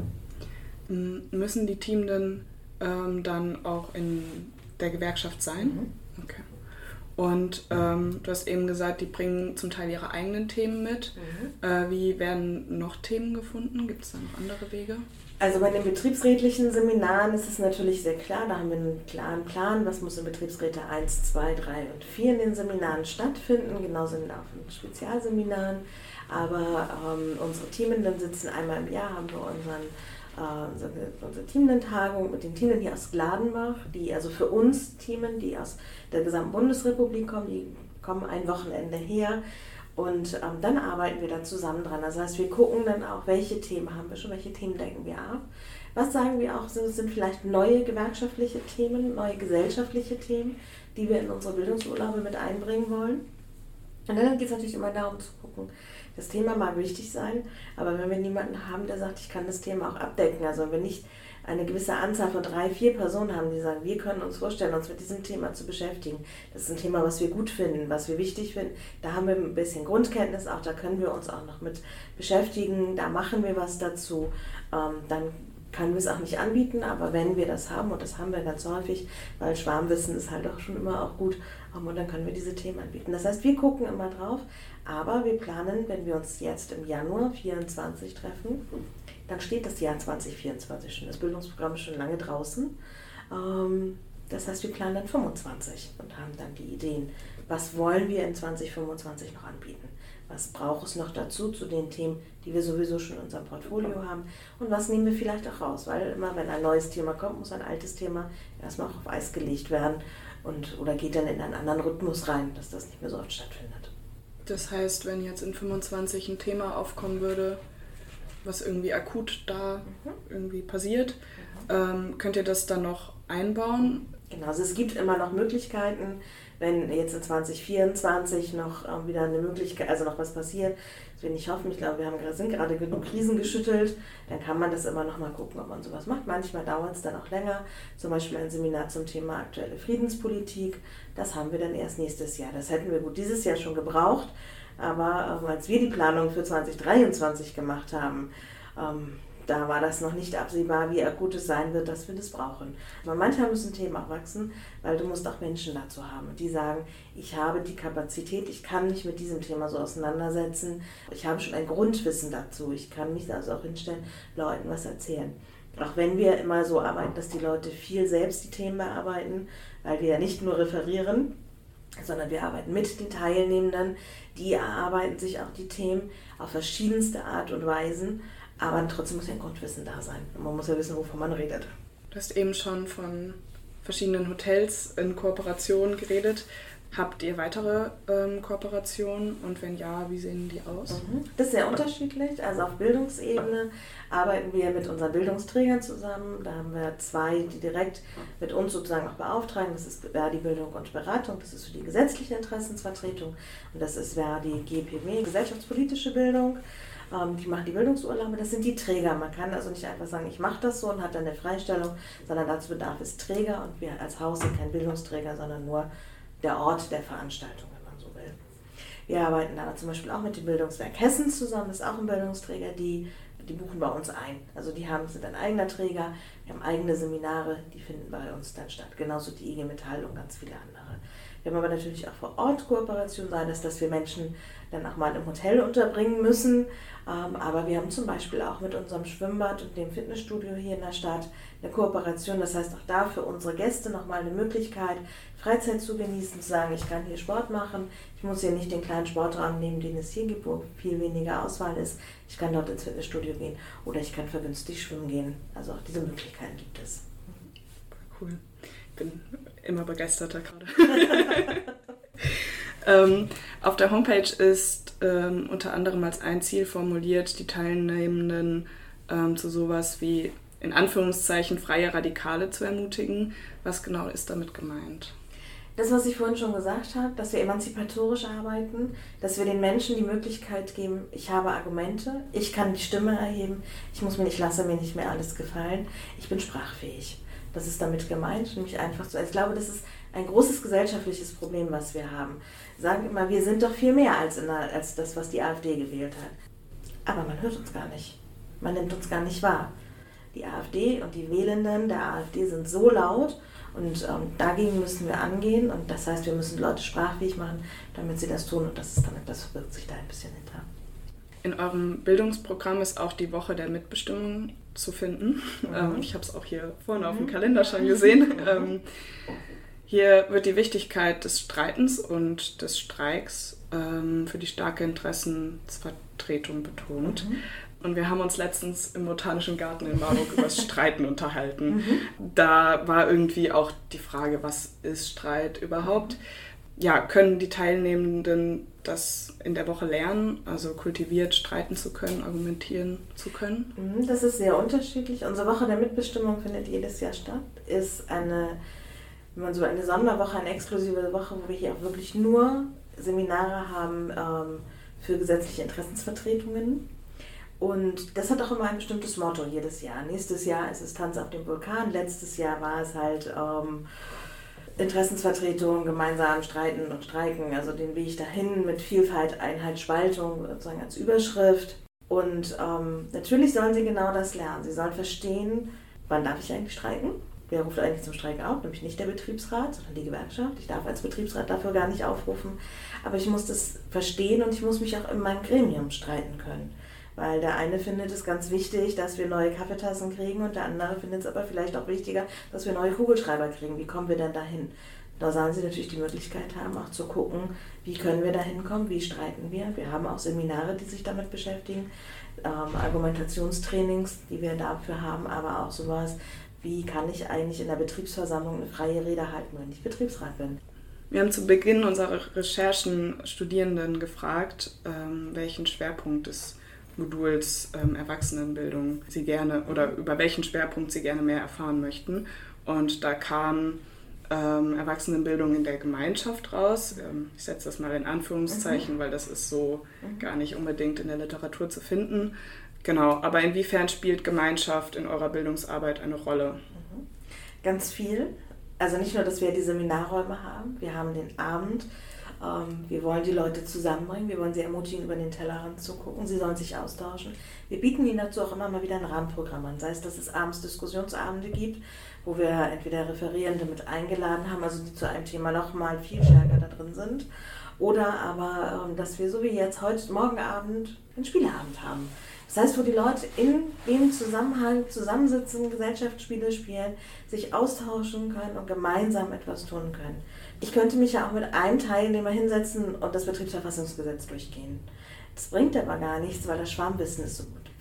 Speaker 2: Müssen die Teamenden ähm, dann auch in der Gewerkschaft sein? Mhm. Okay. Und ähm, du hast eben gesagt, die bringen zum Teil ihre eigenen Themen mit. Mhm. Äh, wie werden noch Themen gefunden? Gibt es da noch andere Wege?
Speaker 5: Also bei den betriebsrätlichen Seminaren ist es natürlich sehr klar, da haben wir einen klaren Plan, was muss in Betriebsräte eins, zwei, drei und vier in den Seminaren stattfinden, genauso auch in Spezialseminaren. Aber ähm, unsere Teamenden sitzen einmal im Jahr, haben wir unseren unsere, unsere Teamentagung mit den Teamenden hier aus Gladenbach, die also für uns Teamen, die aus der gesamten Bundesrepublik kommen, die kommen ein Wochenende her und ähm, dann arbeiten wir da zusammen dran. Das heißt, wir gucken dann auch, welche Themen haben wir schon, welche Themen decken wir ab. Was sagen wir auch, sind, sind vielleicht neue gewerkschaftliche Themen, neue gesellschaftliche Themen, die wir in unsere Bildungsurlaube mit einbringen wollen. Und dann geht es natürlich immer darum zu gucken, das Thema mag wichtig sein, aber wenn wir niemanden haben, der sagt, ich kann das Thema auch abdecken, also wenn wir nicht eine gewisse Anzahl von drei, vier Personen haben, die sagen, wir können uns vorstellen, uns mit diesem Thema zu beschäftigen, das ist ein Thema, was wir gut finden, was wir wichtig finden, da haben wir ein bisschen Grundkenntnis, auch da können wir uns auch noch mit beschäftigen, da machen wir was dazu, ähm, dann können wir es auch nicht anbieten, aber wenn wir das haben, und das haben wir ganz häufig, weil Schwarmwissen ist halt auch schon immer auch gut, und dann können wir diese Themen anbieten. Das heißt, wir gucken immer drauf, aber wir planen, wenn wir uns jetzt im Januar vierundzwanzig treffen, dann steht das Jahr zwanzig vierundzwanzig schon, das Bildungsprogramm ist schon lange draußen. Das heißt, wir planen dann fünfundzwanzig und haben dann die Ideen, was wollen wir in zwanzig fünfundzwanzig noch anbieten. Was braucht es noch dazu, zu den Themen, die wir sowieso schon in unserem Portfolio haben? Und was nehmen wir vielleicht auch raus? Weil immer, wenn ein neues Thema kommt, muss ein altes Thema erstmal auch auf Eis gelegt werden und, oder geht dann in einen anderen Rhythmus rein, dass das nicht mehr so oft stattfindet.
Speaker 2: Das heißt, wenn jetzt in fünfundzwanzig ein Thema aufkommen würde, was irgendwie akut da mhm. irgendwie passiert, mhm. ähm, könnt ihr das dann noch einbauen?
Speaker 5: Genau, also es gibt immer noch Möglichkeiten, wenn jetzt in zwanzig vierundzwanzig noch äh, wieder eine Möglichkeit, also noch was passiert, das will ich nicht hoffen, ich glaube, wir haben, sind gerade genug Krisen geschüttelt, dann kann man das immer noch mal gucken, ob man sowas macht. Manchmal dauert es dann auch länger, zum Beispiel ein Seminar zum Thema aktuelle Friedenspolitik, das haben wir dann erst nächstes Jahr. Das hätten wir gut dieses Jahr schon gebraucht, aber äh, als wir die Planung für zwanzig dreiundzwanzig gemacht haben, ähm, da war das noch nicht absehbar, wie akut es sein wird, dass wir das brauchen. Aber manchmal müssen Themen auch wachsen, weil du musst auch Menschen dazu haben, die sagen, ich habe die Kapazität, ich kann mich mit diesem Thema so auseinandersetzen, ich habe schon ein Grundwissen dazu, ich kann mich also auch hinstellen, Leuten was erzählen. Auch wenn wir immer so arbeiten, dass die Leute viel selbst die Themen bearbeiten, weil wir ja nicht nur referieren, sondern wir arbeiten mit den Teilnehmenden, die erarbeiten sich auch die Themen auf verschiedenste Art und Weisen. Aber trotzdem muss ja ein Grundwissen da sein. Und man muss ja wissen, wovon man redet.
Speaker 2: Du hast eben schon von verschiedenen Hotels in Kooperation geredet. Habt ihr weitere ähm, Kooperationen und wenn ja, wie sehen die aus?
Speaker 5: Mhm. Das ist sehr unterschiedlich. Also auf Bildungsebene arbeiten wir mit unseren Bildungsträgern zusammen. Da haben wir zwei, die direkt mit uns sozusagen auch beauftragen. Das ist Verdi Bildung und Beratung, das ist für die gesetzliche Interessensvertretung. Und das ist Verdi G P M, gesellschaftspolitische Bildung. Ähm, die machen die Bildungsurlaube, das sind die Träger. Man kann also nicht einfach sagen, ich mache das so und hat dann eine Freistellung, sondern dazu bedarf es Träger. Und wir als Haus sind kein Bildungsträger, sondern nur der Ort der Veranstaltung, wenn man so will. Wir arbeiten da zum Beispiel auch mit dem Bildungswerk Hessen zusammen, das ist auch ein Bildungsträger, die, die buchen bei uns ein. Also die haben, sind ein eigener Träger, wir haben eigene Seminare, die finden bei uns dann statt, genauso die I G Metall und ganz viele andere. Wir haben aber natürlich auch vor Ort Kooperationen, sei das, dass wir Menschen dann auch mal im Hotel unterbringen müssen. Ähm, aber wir haben zum Beispiel auch mit unserem Schwimmbad und dem Fitnessstudio hier in der Stadt eine Kooperation. Das heißt auch da für unsere Gäste nochmal eine Möglichkeit, Freizeit zu genießen, zu sagen, ich kann hier Sport machen. Ich muss hier nicht den kleinen Sportraum nehmen, den es hier gibt, wo viel weniger Auswahl ist. Ich kann dort ins Fitnessstudio gehen oder ich kann vergünstigt schwimmen gehen. Also auch diese Möglichkeiten gibt es.
Speaker 2: Cool. Ich bin immer begeisterter gerade. ähm, auf der Homepage ist ähm, unter anderem als ein Ziel formuliert, die Teilnehmenden ähm, zu sowas wie in Anführungszeichen freie Radikale zu ermutigen. Was genau ist damit gemeint?
Speaker 5: Das, was ich vorhin schon gesagt habe, dass wir emanzipatorisch arbeiten, dass wir den Menschen die Möglichkeit geben, ich habe Argumente, ich kann die Stimme erheben, ich muss mir nicht, lasse mir nicht mehr alles gefallen, ich bin sprachfähig. Das ist damit gemeint, nämlich einfach so. Ich glaube, das ist ein großes gesellschaftliches Problem, was wir haben. Wir sagen immer, wir sind doch viel mehr als, in der, als das, was die AfD gewählt hat. Aber man hört uns gar nicht. Man nimmt uns gar nicht wahr. Die AfD und die Wählenden der AfD sind so laut und ähm, dagegen müssen wir angehen. Und das heißt, wir müssen Leute sprachfähig machen, damit sie das tun. Und das ist dann, das verbirgt sich da ein bisschen hinter.
Speaker 2: In eurem Bildungsprogramm ist auch die Woche der Mitbestimmung zu finden. Mhm. Ähm, ich habe es auch hier vorne mhm. auf dem Kalender schon gesehen. Mhm. Ähm, hier wird die Wichtigkeit des Streitens und des Streiks ähm, für die starke Interessensvertretung betont. Mhm. Und wir haben uns letztens im Botanischen Garten in Marburg über das Streiten unterhalten. Mhm. Da war irgendwie auch die Frage, was ist Streit überhaupt? Ja, können die Teilnehmenden das in der Woche lernen, also kultiviert streiten zu können, argumentieren zu können?
Speaker 5: Das ist sehr unterschiedlich. Unsere Woche der Mitbestimmung findet jedes Jahr statt. Ist eine, wenn man so eine Sonderwoche, eine exklusive Woche, wo wir hier auch wirklich nur Seminare haben ähm, für gesetzliche Interessensvertretungen. Und das hat auch immer ein bestimmtes Motto jedes Jahr. Nächstes Jahr ist es Tanz auf dem Vulkan. Letztes Jahr war es halt ähm, Interessensvertretung, gemeinsam streiten und streiken, also den Weg dahin mit Vielfalt, Einheit, Spaltung sozusagen als Überschrift. Und ähm, natürlich sollen sie genau das lernen. Sie sollen verstehen, wann darf ich eigentlich streiken? Wer ruft eigentlich zum Streiken auf? Nämlich nicht der Betriebsrat, sondern die Gewerkschaft. Ich darf als Betriebsrat dafür gar nicht aufrufen. Aber ich muss das verstehen und ich muss mich auch in meinem Gremium streiten können. Weil der eine findet es ganz wichtig, dass wir neue Kaffeetassen kriegen und der andere findet es aber vielleicht auch wichtiger, dass wir neue Kugelschreiber kriegen. Wie kommen wir denn dahin? Da sollen sie natürlich die Möglichkeit haben, auch zu gucken, wie können wir da hinkommen, wie streiten wir. Wir haben auch Seminare, die sich damit beschäftigen, ähm, Argumentationstrainings, die wir dafür haben, aber auch sowas, wie kann ich eigentlich in der Betriebsversammlung eine freie Rede halten, wenn ich Betriebsrat bin.
Speaker 2: Wir haben zu Beginn unserer Recherchen Studierenden gefragt, ähm, welchen Schwerpunkt es Moduls ähm, Erwachsenenbildung sie gerne oder über welchen Schwerpunkt sie gerne mehr erfahren möchten. Und da kam ähm, Erwachsenenbildung in der Gemeinschaft raus. Ähm, ich setze das mal in Anführungszeichen, mhm. weil das ist so mhm. gar nicht unbedingt in der Literatur zu finden. Genau, aber inwiefern spielt Gemeinschaft in eurer Bildungsarbeit eine Rolle?
Speaker 5: Mhm. Ganz viel. Also nicht nur, dass wir die Seminarräume haben, wir haben den Abend. Wir wollen die Leute zusammenbringen, wir wollen sie ermutigen, über den Tellerrand zu gucken, sie sollen sich austauschen. Wir bieten ihnen dazu auch immer mal wieder ein Rahmenprogramm an, sei es, dass es abends Diskussionsabende gibt, wo wir entweder Referierende mit eingeladen haben, also die zu einem Thema noch mal viel stärker da drin sind, oder aber, dass wir so wie jetzt heute morgen Abend einen Spieleabend haben. Das heißt, wo die Leute in dem Zusammenhang zusammensitzen, Gesellschaftsspiele spielen, sich austauschen können und gemeinsam etwas tun können. Ich könnte mich ja auch mit einem Teilnehmer hinsetzen und das Betriebsverfassungsgesetz durchgehen. Das bringt aber gar nichts, weil das Schwarmwissen ist so gut.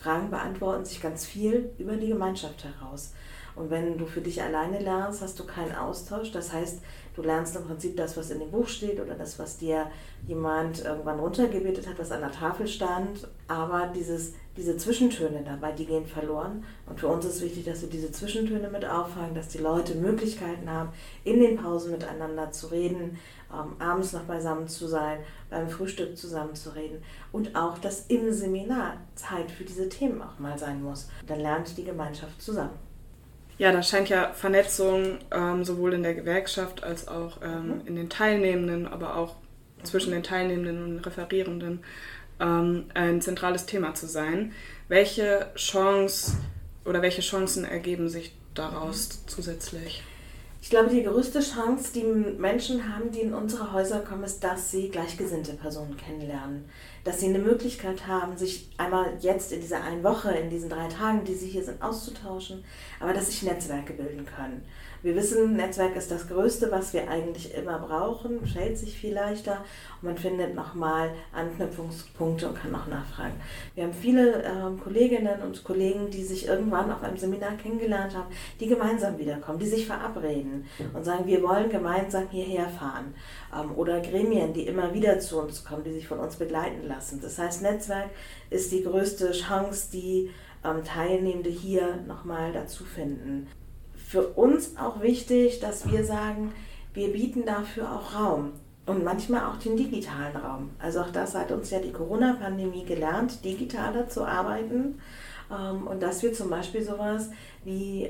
Speaker 5: Fragen beantworten sich ganz viel über die Gemeinschaft heraus. Und wenn du für dich alleine lernst, hast du keinen Austausch. Das heißt, du lernst im Prinzip das, was in dem Buch steht oder das, was dir jemand irgendwann runtergebetet hat, was an der Tafel stand. Aber dieses, diese Zwischentöne dabei, die gehen verloren. Und für uns ist wichtig, dass wir diese Zwischentöne mit auffangen, dass die Leute Möglichkeiten haben, in den Pausen miteinander zu reden, ähm, abends noch beisammen zu sein, beim Frühstück zusammen zu reden. Und auch, dass im Seminar Zeit für diese Themen auch mal sein muss. Dann lernt die Gemeinschaft zusammen.
Speaker 2: Ja, da scheint ja Vernetzung ähm, sowohl in der Gewerkschaft als auch ähm, in den Teilnehmenden, aber auch zwischen den Teilnehmenden und Referierenden ähm, ein zentrales Thema zu sein. Welche Chance oder welche Chancen ergeben sich daraus zusätzlich?
Speaker 5: Ich glaube, die größte Chance, die Menschen haben, die in unsere Häuser kommen, ist, dass sie gleichgesinnte Personen kennenlernen. Dass sie eine Möglichkeit haben, sich einmal jetzt in dieser einen Woche, in diesen drei Tagen, die sie hier sind, auszutauschen, aber dass sich Netzwerke bilden können. Wir wissen, Netzwerk ist das Größte, was wir eigentlich immer brauchen, fällt sich viel leichter und man findet nochmal Anknüpfungspunkte und kann auch nachfragen. Wir haben viele ähm, Kolleginnen und Kollegen, die sich irgendwann auf einem Seminar kennengelernt haben, die gemeinsam wiederkommen, die sich verabreden und sagen, wir wollen gemeinsam hierher fahren. Ähm, oder Gremien, die immer wieder zu uns kommen, die sich von uns begleiten lassen. Das heißt, Netzwerk ist die größte Chance, die ähm, Teilnehmende hier nochmal dazu finden. Für uns auch wichtig, dass wir sagen, wir bieten dafür auch Raum und manchmal auch den digitalen Raum. Also auch das hat uns ja die Corona-Pandemie gelernt, digitaler zu arbeiten und dass wir zum Beispiel sowas wie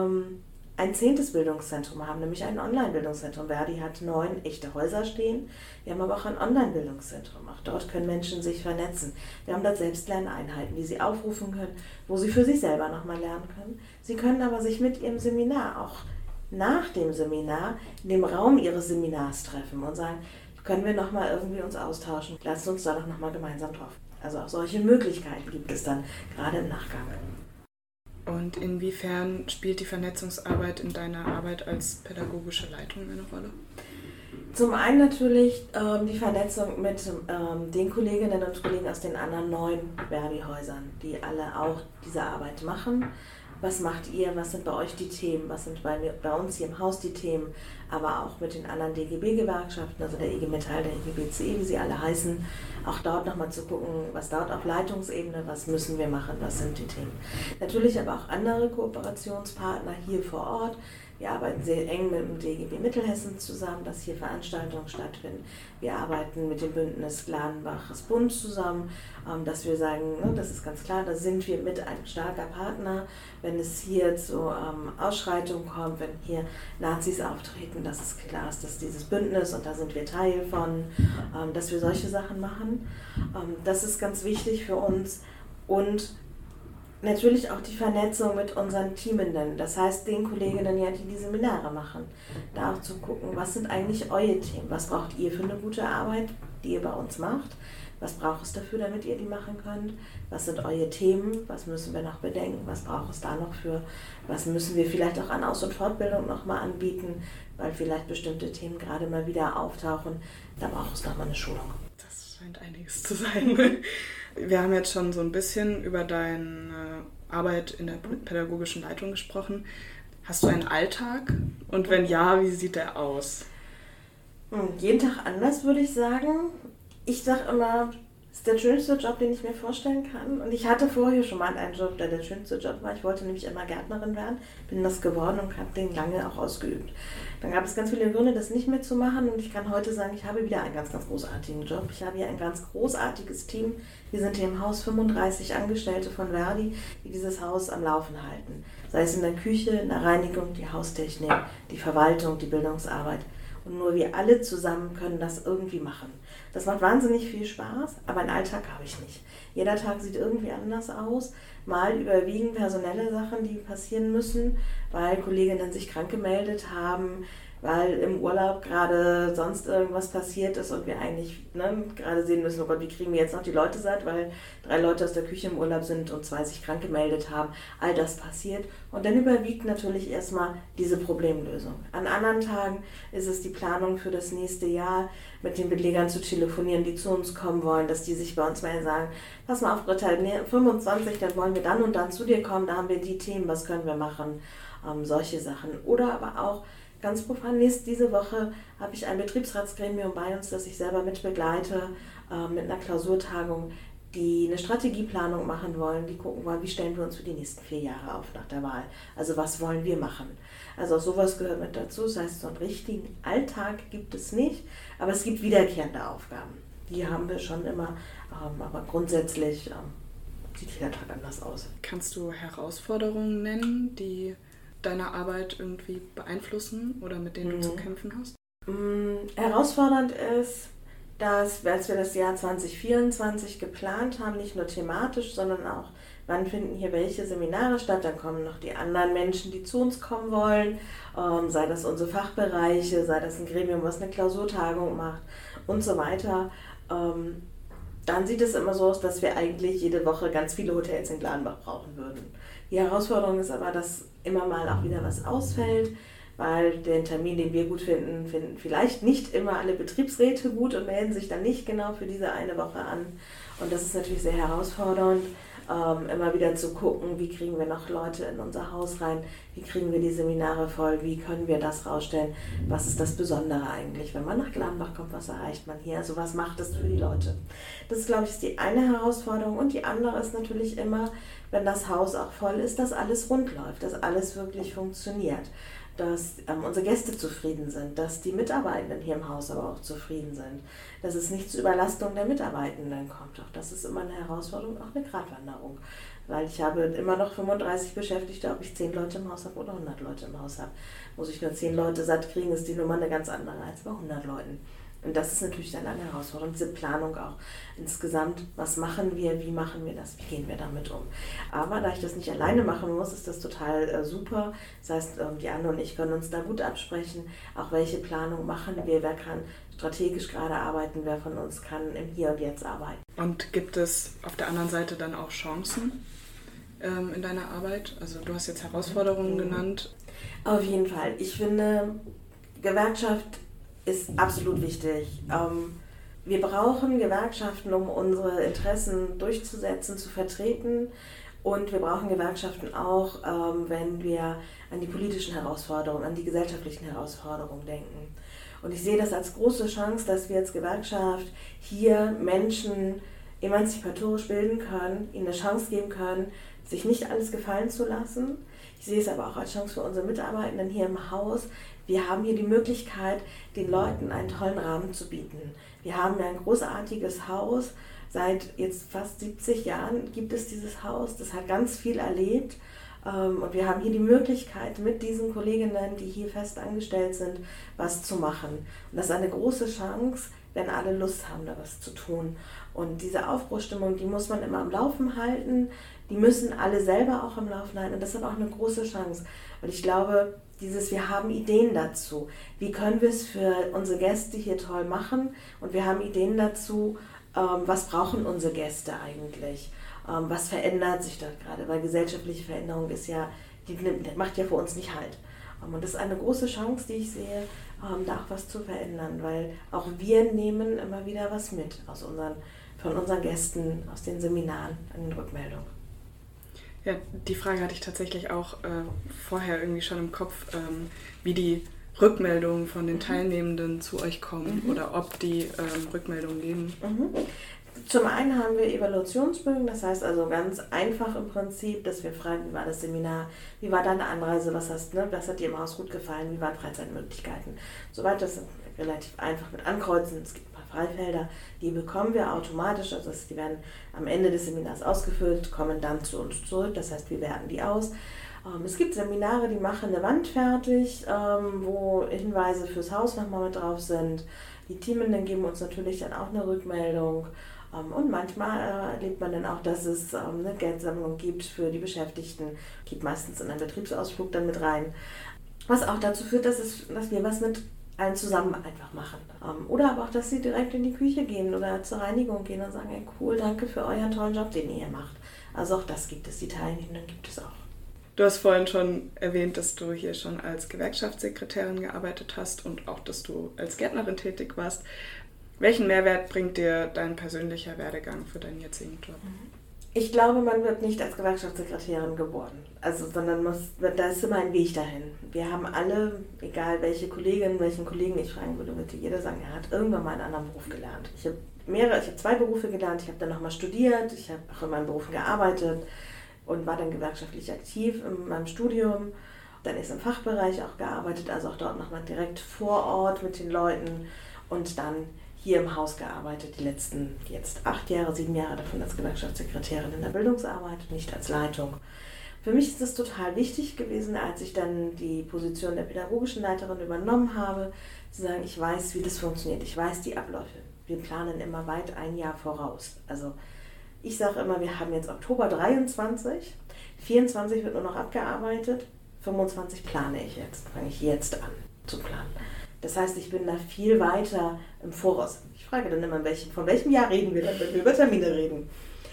Speaker 5: ein zehntes Bildungszentrum haben, nämlich ein Online-Bildungszentrum. Verdi hat neun echte Häuser stehen. Wir haben aber auch ein Online-Bildungszentrum. Auch dort können Menschen sich vernetzen. Wir haben dort Selbstlerneinheiten, die sie aufrufen können, wo sie für sich selber nochmal lernen können. Sie können aber sich mit ihrem Seminar auch nach dem Seminar in dem Raum ihres Seminars treffen und sagen, können wir nochmal irgendwie uns austauschen. Lasst uns da doch nochmal gemeinsam drauf. Also auch solche Möglichkeiten gibt es dann gerade im Nachgang.
Speaker 2: Und inwiefern spielt die Vernetzungsarbeit in deiner Arbeit als pädagogische Leitung eine Rolle?
Speaker 5: Zum einen natürlich ähm, die Vernetzung mit ähm, den Kolleginnen und Kollegen aus den anderen neun Verdi-Häusern, die alle auch diese Arbeit machen. Was macht ihr? Was sind bei euch die Themen? Was sind bei, bei uns hier im Haus die Themen? Aber auch mit den anderen D G B-Gewerkschaften, also der I G Metall, der I G B C E, wie sie alle heißen. Auch dort nochmal zu gucken, was dort auf Leitungsebene, was müssen wir machen, was sind die Themen. Natürlich aber auch andere Kooperationspartner hier vor Ort. Wir arbeiten sehr eng mit dem D G B Mittelhessen zusammen, dass hier Veranstaltungen stattfinden. Wir arbeiten mit dem Bündnis Gladenbaches Bund zusammen, dass wir sagen, das ist ganz klar, da sind wir mit ein starker Partner. Wenn es hier zu Ausschreitungen kommt, wenn hier Nazis auftreten, dass es klar ist, dass dieses Bündnis, und da sind wir Teil von, dass wir solche Sachen machen. Das ist ganz wichtig für uns. Und natürlich auch die Vernetzung mit unseren Teamenden, das heißt den Kolleginnen, die die Seminare machen, da auch zu gucken, was sind eigentlich eure Themen, was braucht ihr für eine gute Arbeit, die ihr bei uns macht, was braucht es dafür, damit ihr die machen könnt, was sind eure Themen, was müssen wir noch bedenken, was braucht es da noch für, was müssen wir vielleicht auch an Aus- und Fortbildung nochmal anbieten, weil vielleicht bestimmte Themen gerade mal wieder auftauchen, da braucht es nochmal eine Schulung.
Speaker 2: Das scheint einiges zu sein. Wir haben jetzt schon so ein bisschen über deine Arbeit in der pädagogischen Leitung gesprochen. Hast du einen Alltag? Und wenn ja, wie sieht der aus?
Speaker 5: Jeden Tag anders, würde ich sagen. Ich sage immer, es ist der schönste Job, den ich mir vorstellen kann. Und ich hatte vorher schon mal einen Job, der der schönste Job war. Ich wollte nämlich immer Gärtnerin werden, bin das geworden und habe den lange auch ausgeübt. Dann gab es ganz viele Gründe, das nicht mehr zu machen. Und ich kann heute sagen, ich habe wieder einen ganz, ganz großartigen Job. Ich habe hier ein ganz großartiges Team. Wir sind hier im Haus fünfunddreißig Angestellte von Verdi, die dieses Haus am Laufen halten. Sei es in der Küche, in der Reinigung, die Haustechnik, die Verwaltung, die Bildungsarbeit. Und nur wir alle zusammen können das irgendwie machen. Das macht wahnsinnig viel Spaß, aber einen Alltag habe ich nicht. Jeder Tag sieht irgendwie anders aus. Mal überwiegen personelle Sachen, die passieren müssen, weil Kolleginnen sich krank gemeldet haben, weil im Urlaub gerade sonst irgendwas passiert ist und wir eigentlich ne, gerade sehen müssen, oh Gott, wie kriegen wir jetzt noch die Leute satt, weil drei Leute aus der Küche im Urlaub sind und zwei sich krank gemeldet haben. All das passiert und dann überwiegt natürlich erstmal diese Problemlösung. An anderen Tagen ist es die Planung für das nächste Jahr, mit den Belegern zu telefonieren, die zu uns kommen wollen, dass die sich bei uns melden und sagen, pass mal auf Britta, fünfundzwanzig, dann wollen wir dann und dann zu dir kommen, da haben wir die Themen, was können wir machen, ähm, solche Sachen. Oder aber auch ganz profan, diese Woche habe ich ein Betriebsratsgremium bei uns, das ich selber mit begleite, äh, mit einer Klausurtagung, die eine Strategieplanung machen wollen, die gucken wollen, wie stellen wir uns für die nächsten vier Jahre auf nach der Wahl. Also was wollen wir machen? Also auch sowas gehört mit dazu. Das heißt, so einen richtigen Alltag gibt es nicht, aber es gibt wiederkehrende Aufgaben. Die haben wir schon immer, ähm, aber grundsätzlich ähm, sieht jeder Tag anders aus.
Speaker 2: Kannst du Herausforderungen nennen, die deine Arbeit irgendwie beeinflussen oder mit denen mhm. du zu kämpfen hast?
Speaker 5: Mhm. Herausfordernd ist, dass, als wir das Jahr zwanzig vierundzwanzig geplant haben, nicht nur thematisch, sondern auch, wann finden hier welche Seminare statt, dann kommen noch die anderen Menschen, die zu uns kommen wollen, ähm, sei das unsere Fachbereiche, sei das ein Gremium, was eine Klausurtagung macht und so weiter. Ähm, dann sieht es immer so aus, dass wir eigentlich jede Woche ganz viele Hotels in Gladenbach brauchen würden. Die Herausforderung ist aber, dass immer mal auch wieder was ausfällt, weil den Termin, den wir gut finden, finden vielleicht nicht immer alle Betriebsräte gut und melden sich dann nicht genau für diese eine Woche an. Und das ist natürlich sehr herausfordernd, ähm, immer wieder zu gucken, wie kriegen wir noch Leute in unser Haus rein, wie kriegen wir die Seminare voll, wie können wir das rausstellen, was ist das Besondere eigentlich, wenn man nach Gladenbach kommt, was erreicht man hier, also was macht es für die Leute. Das ist, glaube ich, ist die eine Herausforderung und die andere ist natürlich immer, wenn das Haus auch voll ist, dass alles rund läuft, dass alles wirklich funktioniert, dass ähm, unsere Gäste zufrieden sind, dass die Mitarbeitenden hier im Haus aber auch zufrieden sind, dass es nicht zur Überlastung der Mitarbeitenden kommt. Auch das ist immer eine Herausforderung, auch eine Gratwanderung, weil ich habe immer noch fünfunddreißig Beschäftigte, ob ich zehn Leute im Haus habe oder hundert Leute im Haus habe. Muss ich nur zehn Leute satt kriegen, ist die Nummer eine ganz andere als bei hundert Leuten. Und das ist natürlich dann eine Herausforderung, diese Planung auch insgesamt, was machen wir, wie machen wir das, wie gehen wir damit um. Aber da ich das nicht alleine machen muss, ist das total äh, super. Das heißt, ähm, die Anne und ich können uns da gut absprechen, auch welche Planung machen wir, wer kann strategisch gerade arbeiten, wer von uns kann im Hier und Jetzt arbeiten.
Speaker 2: Und gibt es auf der anderen Seite dann auch Chancen ähm, in deiner Arbeit? Also du hast jetzt Herausforderungen mhm. genannt.
Speaker 5: Auf jeden Fall. Ich finde, Gewerkschaft ist absolut wichtig. Ähm, wir brauchen Gewerkschaften, um unsere Interessen durchzusetzen, zu vertreten. Und wir brauchen Gewerkschaften auch, ähm, wenn wir an die politischen Herausforderungen, an die gesellschaftlichen Herausforderungen denken. Und ich sehe das als große Chance, dass wir als Gewerkschaft hier Menschen emanzipatorisch bilden können, ihnen eine Chance geben können, sich nicht alles gefallen zu lassen. Ich sehe es aber auch als Chance für unsere Mitarbeitenden hier im Haus. Wir haben hier die Möglichkeit, den Leuten einen tollen Rahmen zu bieten. Wir haben ein großartiges Haus. Seit jetzt fast siebzig Jahren gibt es dieses Haus. Das hat ganz viel erlebt. Und wir haben hier die Möglichkeit, mit diesen Kolleginnen, die hier fest angestellt sind, was zu machen. Und das ist eine große Chance, wenn alle Lust haben, da was zu tun. Und diese Aufbruchsstimmung, die muss man immer am Laufen halten. Die müssen alle selber auch am Laufen halten. Und das ist aber auch eine große Chance. Und ich glaube, dieses, wir haben Ideen dazu. Wie können wir es für unsere Gäste hier toll machen? Und wir haben Ideen dazu, ähm, was brauchen unsere Gäste eigentlich? Ähm, was verändert sich dort gerade? Weil gesellschaftliche Veränderung ist ja, die, die macht ja für uns nicht Halt. Ähm, und das ist eine große Chance, die ich sehe, ähm, da auch was zu verändern. Weil auch wir nehmen immer wieder was mit aus unseren, von unseren Gästen, aus den Seminaren, an den Rückmeldungen.
Speaker 2: Ja, die Frage hatte ich tatsächlich auch äh, vorher irgendwie schon im Kopf, ähm, wie die Rückmeldungen von den Teilnehmenden zu euch kommen mhm. oder ob die ähm, Rückmeldungen geben.
Speaker 5: Mhm. Zum einen haben wir Evaluationsbögen, das heißt also ganz einfach im Prinzip, dass wir fragen, wie war das Seminar, wie war deine Anreise, was, hast, ne, was hat dir im Haus gut gefallen, wie waren Freizeitmöglichkeiten. Soweit das ist relativ einfach mit Ankreuzen. Es gibt ein paar Freifelder, die bekommen wir automatisch, also die werden am Ende des Seminars ausgefüllt, kommen dann zu uns zurück, das heißt wir werten die aus. Es gibt Seminare, die machen eine Wand fertig, wo Hinweise fürs Haus nochmal mit drauf sind. Die Teamenden geben uns natürlich dann auch eine Rückmeldung. Und manchmal erlebt man dann auch, dass es eine Geldsammlung gibt für die Beschäftigten. Geht meistens in einen Betriebsausflug dann mit rein. Was auch dazu führt, dass, es, dass wir was mit allen zusammen einfach machen. Oder aber auch, dass sie direkt in die Küche gehen oder zur Reinigung gehen und sagen, hey, cool, danke für euren tollen Job, den ihr hier macht. Also auch das gibt es, die Teilnehmenden gibt es auch.
Speaker 2: Du hast vorhin schon erwähnt, dass du hier schon als Gewerkschaftssekretärin gearbeitet hast und auch, dass du als Gärtnerin tätig warst. Welchen Mehrwert bringt dir dein persönlicher Werdegang für deinen jetzigen Job?
Speaker 5: Ich glaube, man wird nicht als Gewerkschaftssekretärin geboren, also, sondern muss, da ist immer ein Weg dahin. Wir haben alle, egal welche Kollegin, welchen Kollegen ich fragen würde, würde jeder sagen, er hat irgendwann mal einen anderen Beruf gelernt. Ich habe mehrere, ich habe zwei Berufe gelernt, ich habe dann nochmal studiert, ich habe auch in meinen Berufen gearbeitet und war dann gewerkschaftlich aktiv in meinem Studium. Dann ist im Fachbereich auch gearbeitet, also auch dort nochmal direkt vor Ort mit den Leuten und dann hier im Haus gearbeitet, die letzten jetzt acht Jahre, sieben Jahre davon als Gewerkschaftssekretärin in der Bildungsarbeit, nicht als Leitung. Für mich ist es total wichtig gewesen, als ich dann die Position der pädagogischen Leiterin übernommen habe, zu sagen, ich weiß, wie das funktioniert, ich weiß die Abläufe. Wir planen immer weit ein Jahr voraus. Also ich sage immer, wir haben jetzt Oktober dreiundzwanzig, vierundzwanzig wird nur noch abgearbeitet, fünfundzwanzig plane ich jetzt, fange ich jetzt an zu planen. Das heißt, ich bin da viel weiter im Voraus. Ich frage dann immer, welchen, von welchem Jahr reden wir dann, wenn wir über Termine reden.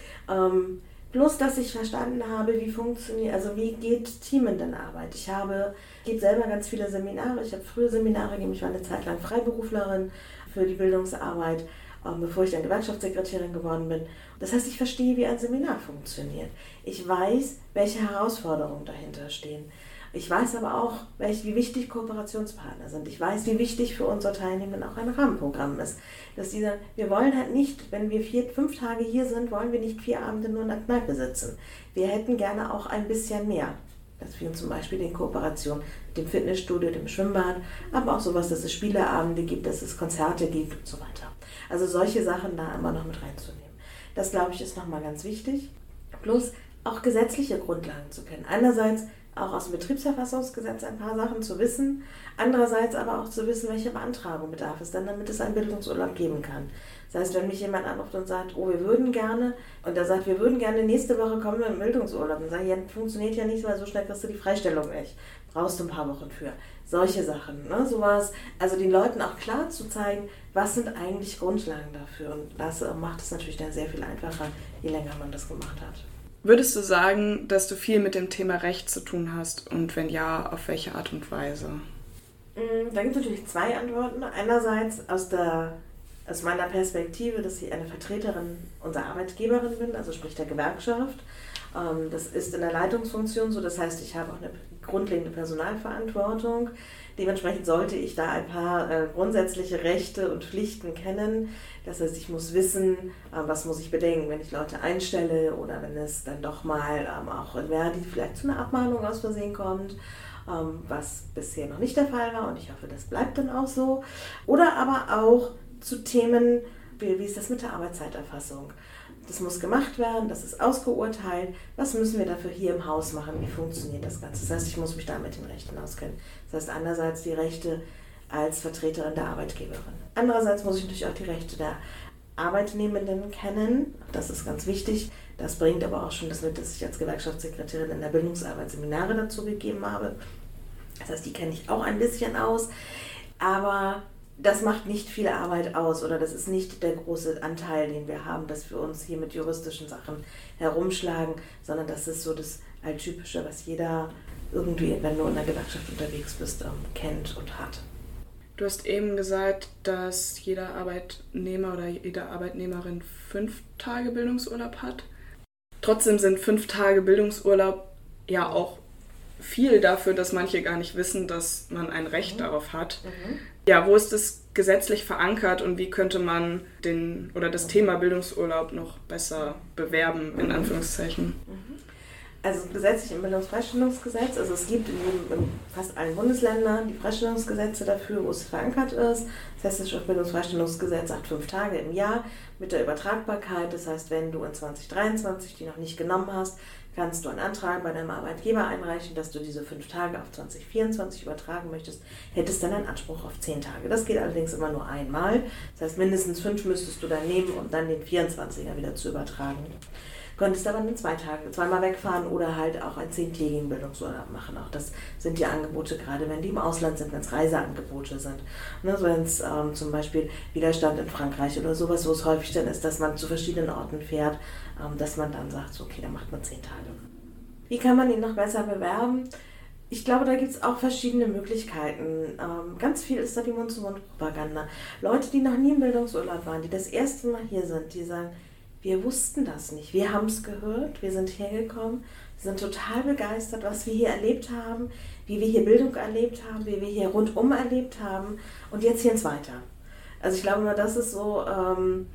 Speaker 5: Ähm, bloß, dass ich verstanden habe, wie funktioniert, also wie geht Teamendenarbeit. Ich habe, ich gebe selber ganz viele Seminare. Ich habe früher Seminare gegeben. Ich war eine Zeit lang Freiberuflerin für die Bildungsarbeit, ähm, bevor ich dann Gewerkschaftssekretärin geworden bin. Das heißt, ich verstehe, wie ein Seminar funktioniert. Ich weiß, welche Herausforderungen dahinter stehen. Ich weiß aber auch, wie wichtig Kooperationspartner sind. Ich weiß, wie wichtig für unsere Teilnehmenden auch ein Rahmenprogramm ist. Dass die sagen, wir wollen halt nicht, wenn wir vier, fünf Tage hier sind, wollen wir nicht vier Abende nur in der Kneipe sitzen. Wir hätten gerne auch ein bisschen mehr. Dass wir zum Beispiel in Kooperation mit dem Fitnessstudio, dem Schwimmbad, aber auch sowas, dass es Spieleabende gibt, dass es Konzerte gibt und so weiter. Also solche Sachen da immer noch mit reinzunehmen. Das, glaube ich, ist nochmal ganz wichtig. Plus auch gesetzliche Grundlagen zu kennen. Einerseits auch aus dem Betriebsverfassungsgesetz ein paar Sachen zu wissen, andererseits aber auch zu wissen, welche Beantragung bedarf es dann, damit es einen Bildungsurlaub geben kann. Das heißt, wenn mich jemand anruft und sagt, oh, wir würden gerne, und er sagt, wir würden gerne, nächste Woche kommen wir im Bildungsurlaub, dann sage ich, ja, funktioniert ja nicht, weil so schnell kriegst du die Freistellung nicht. Brauchst du ein paar Wochen für. Solche Sachen, ne, sowas. Also den Leuten auch klar zu zeigen, was sind eigentlich Grundlagen dafür. Und das macht es natürlich dann sehr viel einfacher, je länger man das gemacht hat.
Speaker 2: Würdest du sagen, dass du viel mit dem Thema Recht zu tun hast und wenn ja, auf welche Art und Weise?
Speaker 5: Da gibt es natürlich zwei Antworten. Einerseits aus, der, aus meiner Perspektive, dass ich eine Vertreterin unserer Arbeitgeberin bin, also sprich der Gewerkschaft. Das ist in der Leitungsfunktion so, das heißt, ich habe auch eine grundlegende Personalverantwortung. Dementsprechend sollte ich da ein paar äh, grundsätzliche Rechte und Pflichten kennen. Das heißt, ich muss wissen, äh, was muss ich bedenken, wenn ich Leute einstelle oder wenn es dann doch mal ähm, auch in Verdi vielleicht zu einer Abmahnung aus Versehen kommt, ähm, was bisher noch nicht der Fall war und ich hoffe, das bleibt dann auch so. Oder aber auch zu Themen, wie, wie ist das mit der Arbeitszeiterfassung? Das muss gemacht werden, das ist ausgeurteilt. Was müssen wir dafür hier im Haus machen? Wie funktioniert das Ganze? Das heißt, ich muss mich da mit den Rechten auskennen. Das heißt, einerseits die Rechte als Vertreterin der Arbeitgeberin. Andererseits muss ich natürlich auch die Rechte der Arbeitnehmenden kennen. Das ist ganz wichtig. Das bringt aber auch schon das mit, dass ich als Gewerkschaftssekretärin in der Bildungsarbeit Seminare dazu gegeben habe. Das heißt, die kenne ich auch ein bisschen aus. Aber das macht nicht viel Arbeit aus oder das ist nicht der große Anteil, den wir haben, dass wir uns hier mit juristischen Sachen herumschlagen, sondern das ist so das Alltypische, was jeder irgendwie, wenn du in der Gewerkschaft unterwegs bist, kennt und hat.
Speaker 2: Du hast eben gesagt, dass jeder Arbeitnehmer oder jede Arbeitnehmerin fünf Tage Bildungsurlaub hat. Trotzdem sind fünf Tage Bildungsurlaub ja auch viel dafür, dass manche gar nicht wissen, dass man ein Recht mhm. darauf hat. Mhm. Ja, wo ist das gesetzlich verankert und wie könnte man den oder das Thema Bildungsurlaub noch besser bewerben, in Anführungszeichen?
Speaker 5: Also gesetzlich im Bildungsfreistellungsgesetz, also es gibt in, jedem, in fast allen Bundesländern die Freistellungsgesetze dafür, wo es verankert ist. Das heißt, das Bildungsfreistellungsgesetz sagt fünf Tage im Jahr mit der Übertragbarkeit. Das heißt, wenn du in zwanzig dreiundzwanzig die noch nicht genommen hast, kannst du einen Antrag bei deinem Arbeitgeber einreichen, dass du diese fünf Tage auf zwanzig vierundzwanzig übertragen möchtest, hättest dann einen Anspruch auf zehn Tage. Das geht allerdings immer nur einmal. Das heißt, mindestens fünf müsstest du dann nehmen, um dann den vierundzwanziger wieder zu übertragen. könntest aber nur zwei Tage, zweimal wegfahren oder halt auch einen zehntägigen Bildungsurlaub machen. Auch das sind die Angebote, gerade wenn die im Ausland sind, wenn es Reiseangebote sind. Ne, so wenn es ähm, zum Beispiel Widerstand in Frankreich oder sowas, wo es häufig dann ist, dass man zu verschiedenen Orten fährt, ähm, dass man dann sagt, so, okay, dann macht man zehn Tage. Wie kann man ihn noch besser bewerben? Ich glaube, da gibt es auch verschiedene Möglichkeiten. Ähm, ganz viel ist da die Mund-zu-Mund-Propaganda. Leute, die noch nie im Bildungsurlaub waren, die das erste Mal hier sind, die sagen, wir wussten das nicht. Wir haben es gehört, wir sind hergekommen, wir sind total begeistert, was wir hier erlebt haben, wie wir hier Bildung erlebt haben, wie wir hier rundum erlebt haben und jetzt hier ins Weiter. Also ich glaube mal, das ist so ähm,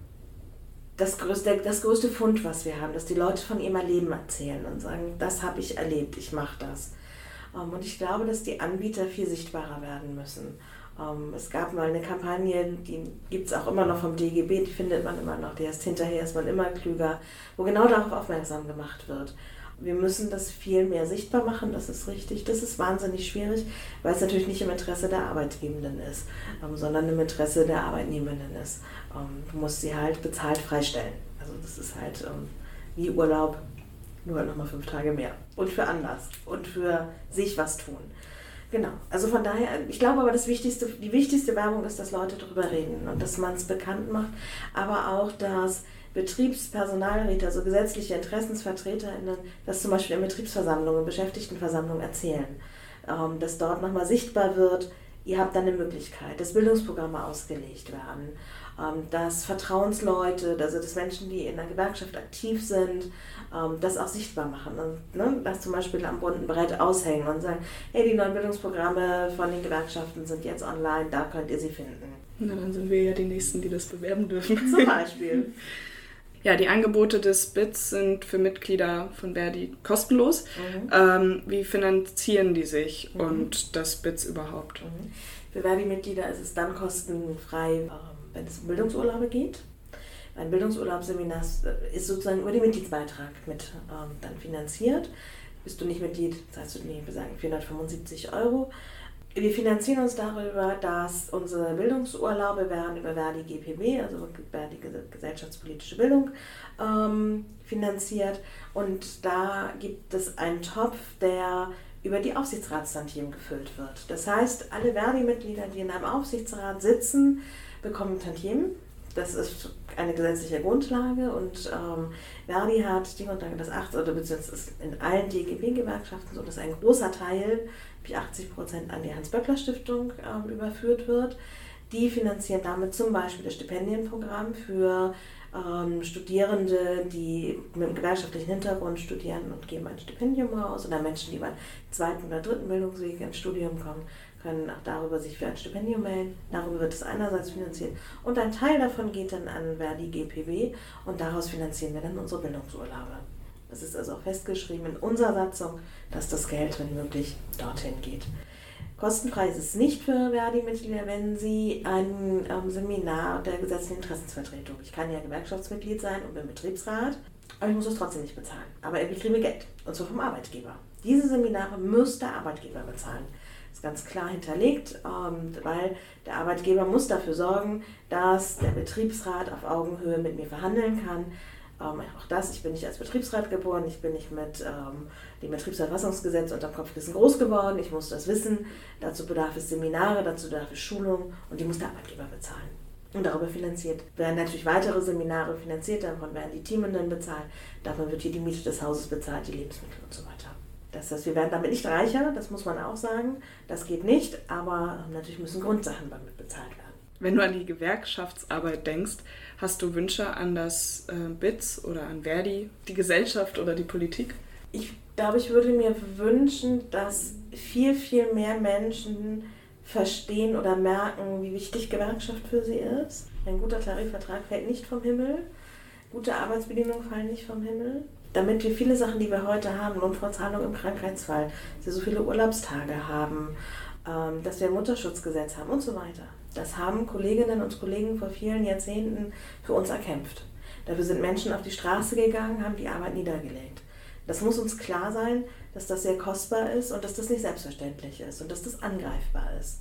Speaker 5: das, größte, das größte Fund, was wir haben, dass die Leute von ihrem Erleben erzählen und sagen, das habe ich erlebt, ich mache das. Ähm, und ich glaube, dass die Anbieter viel sichtbarer werden müssen. Es gab mal eine Kampagne, die gibt es auch immer noch vom D G B, die findet man immer noch, die heißt Hinterher ist man immer klüger, wo genau darauf aufmerksam gemacht wird. Wir müssen das viel mehr sichtbar machen, das ist richtig. Das ist wahnsinnig schwierig, weil es natürlich nicht im Interesse der Arbeitgebenden ist, sondern im Interesse der Arbeitnehmenden ist. Du musst sie halt bezahlt freistellen. Also das ist halt wie Urlaub, nur halt nochmal fünf Tage mehr. Und für Anlass und für sich was tun. Genau, also von daher, ich glaube aber, das Wichtigste, die wichtigste Werbung ist, dass Leute darüber reden und dass man es bekannt macht, aber auch, dass Betriebspersonalräte, also gesetzliche InteressensvertreterInnen, das zum Beispiel in Betriebsversammlungen, Beschäftigtenversammlungen erzählen, ähm, dass dort nochmal sichtbar wird, ihr habt dann eine Möglichkeit, dass Bildungsprogramme ausgelegt werden, ähm, dass Vertrauensleute, also dass Menschen, die in der Gewerkschaft aktiv sind, ähm, das auch sichtbar machen und ne, das zum Beispiel am bunten Brett aushängen und sagen, hey, die neuen Bildungsprogramme von den Gewerkschaften sind jetzt online, da könnt ihr sie finden.
Speaker 2: Na, dann sind wir ja die Nächsten, die das bewerben dürfen.
Speaker 5: Zum Beispiel.
Speaker 2: Ja, die Angebote des B I Z sind für Mitglieder von Verdi kostenlos. Mhm. Ähm, wie finanzieren die sich mhm. und das B I Z überhaupt?
Speaker 5: Mhm. Für Verdi-Mitglieder ist es dann kostenfrei, wenn es um Bildungsurlaube geht. Ein Bildungsurlaubsseminar ist sozusagen über den Mitgliedsbeitrag mit ähm, dann finanziert. Bist du nicht Mitglied, zahlst du, wir sagen vierhundertfünfundsiebzig Euro. Wir finanzieren uns darüber, dass unsere Bildungsurlaube werden über Verdi G P B, also Verdi Gesellschaftspolitische Bildung, ähm, finanziert. Und da gibt es einen Topf, der über die Aufsichtsratstantiemen gefüllt wird. Das heißt, alle Verdi-Mitglieder, die in einem Aufsichtsrat sitzen, bekommen Tantiemen. Das ist eine gesetzliche Grundlage und ähm, Verdi hat die Grundlage, dass acht oder beziehungsweise ist in allen D G B-Gewerkschaften so, dass ein großer Teil, wie achtzig Prozent, an die Hans-Böckler-Stiftung ähm, überführt wird. Die finanzieren damit zum Beispiel das Stipendienprogramm für ähm, Studierende, die mit einem gewerkschaftlichen Hintergrund studieren und geben ein Stipendium aus, oder Menschen, die beim zweiten oder dritten Bildungsweg ins Studium kommen, können auch darüber sich für ein Stipendium melden. Darüber wird es einerseits finanziert und ein Teil davon geht dann an Verdi G P B und daraus finanzieren wir dann unsere Bildungsurlaube. Es ist also auch festgeschrieben in unserer Satzung, dass das Geld, wenn möglich, dorthin geht. Kostenfrei ist es nicht für Verdi-Mitglieder, wenn sie ein ähm, Seminar der gesetzlichen Interessensvertretung. Ich kann ja Gewerkschaftsmitglied sein und bin Betriebsrat, aber ich muss es trotzdem nicht bezahlen. Aber ich kriege Geld, und zwar vom Arbeitgeber. Diese Seminare muss der Arbeitgeber bezahlen. Das ist ganz klar hinterlegt, ähm, weil der Arbeitgeber muss dafür sorgen, dass der Betriebsrat auf Augenhöhe mit mir verhandeln kann. Ähm, auch das, ich bin nicht als Betriebsrat geboren, ich bin nicht mit ähm, dem Betriebsverfassungsgesetz unterm Kopfkissen groß geworden, ich muss das wissen, dazu bedarf es Seminare, dazu bedarf es Schulungen und die muss der Arbeitgeber bezahlen. Und darüber finanziert werden natürlich weitere Seminare finanziert, davon werden die Teamenden bezahlt, davon wird hier die Miete des Hauses bezahlt, die Lebensmittel und so weiter. Das heißt, wir werden damit nicht reicher, das muss man auch sagen, das geht nicht, aber natürlich müssen Grundsachen damit bezahlt werden.
Speaker 2: Wenn du an die Gewerkschaftsarbeit denkst, hast du Wünsche an das äh, B I Z oder an Verdi, die Gesellschaft oder die Politik?
Speaker 5: Ich glaube, ich würde mir wünschen, dass viel, viel mehr Menschen verstehen oder merken, wie wichtig Gewerkschaft für sie ist. Ein guter Tarifvertrag fällt nicht vom Himmel, gute Arbeitsbedingungen fallen nicht vom Himmel. Damit wir viele Sachen, die wir heute haben, Lohnfortzahlung im Krankheitsfall, dass wir so viele Urlaubstage haben, ähm, dass wir ein Mutterschutzgesetz haben und so weiter. Das haben Kolleginnen und Kollegen vor vielen Jahrzehnten für uns erkämpft. Dafür sind Menschen auf die Straße gegangen, haben die Arbeit niedergelegt. Das muss uns klar sein, dass das sehr kostbar ist und dass das nicht selbstverständlich ist und dass das angreifbar ist.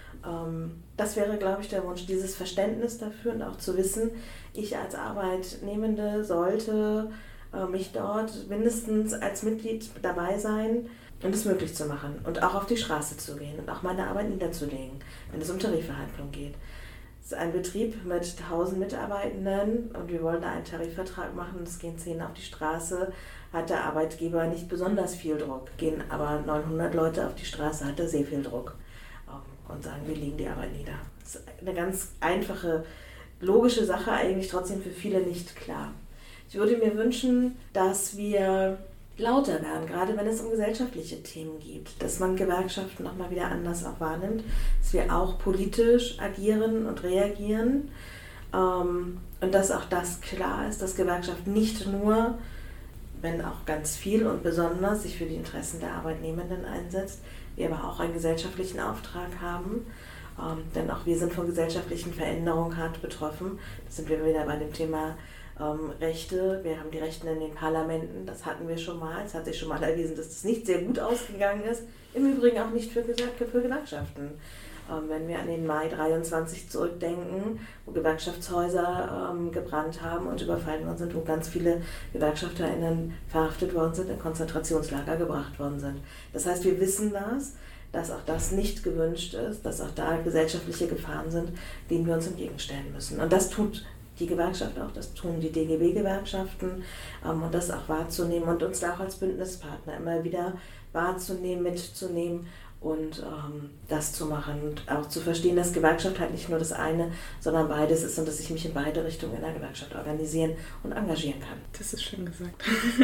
Speaker 5: Ähm, das wäre, glaube ich, der Wunsch, dieses Verständnis dafür und auch zu wissen, ich als Arbeitnehmende sollte mich dort mindestens als Mitglied dabei sein und es möglich zu machen und auch auf die Straße zu gehen und auch meine Arbeit niederzulegen, wenn es um Tarifverhandlungen geht. Es ist ein Betrieb mit tausend Mitarbeitenden und wir wollen da einen Tarifvertrag machen, es gehen zehn auf die Straße, hat der Arbeitgeber nicht besonders viel Druck. Gehen aber neunhundert Leute auf die Straße, hat er sehr viel Druck und sagen, wir legen die Arbeit nieder. Das ist eine ganz einfache, logische Sache, eigentlich trotzdem für viele nicht klar. Ich würde mir wünschen, dass wir lauter werden, gerade wenn es um gesellschaftliche Themen geht, dass man Gewerkschaften nochmal wieder anders auch wahrnimmt, dass wir auch politisch agieren und reagieren ähm, und dass auch das klar ist, dass Gewerkschaft nicht nur, wenn auch ganz viel und besonders sich für die Interessen der Arbeitnehmenden einsetzt, wir aber auch einen gesellschaftlichen Auftrag haben, ähm, denn auch wir sind von gesellschaftlichen Veränderungen hart betroffen. Da sind wir wieder bei dem Thema Ähm, Rechte, wir haben die Rechten in den Parlamenten, das hatten wir schon mal, es hat sich schon mal erwiesen, dass das nicht sehr gut ausgegangen ist, im Übrigen auch nicht für, für Gewerkschaften. Ähm, wenn wir an den Mai dreiundzwanzig zurückdenken, wo Gewerkschaftshäuser ähm, gebrannt haben und überfallen worden sind, wo ganz viele GewerkschafterInnen verhaftet worden sind, in Konzentrationslager gebracht worden sind. Das heißt, wir wissen das, dass auch das nicht gewünscht ist, dass auch da gesellschaftliche Gefahren sind, denen wir uns entgegenstellen müssen. Und das tut die Gewerkschaft auch, das tun die D G B-Gewerkschaften ähm, und das auch wahrzunehmen und uns da auch als Bündnispartner immer wieder wahrzunehmen, mitzunehmen und ähm, das zu machen und auch zu verstehen, dass Gewerkschaft halt nicht nur das eine, sondern beides ist und dass ich mich in beide Richtungen in der Gewerkschaft organisieren und engagieren kann.
Speaker 2: Das ist schön gesagt.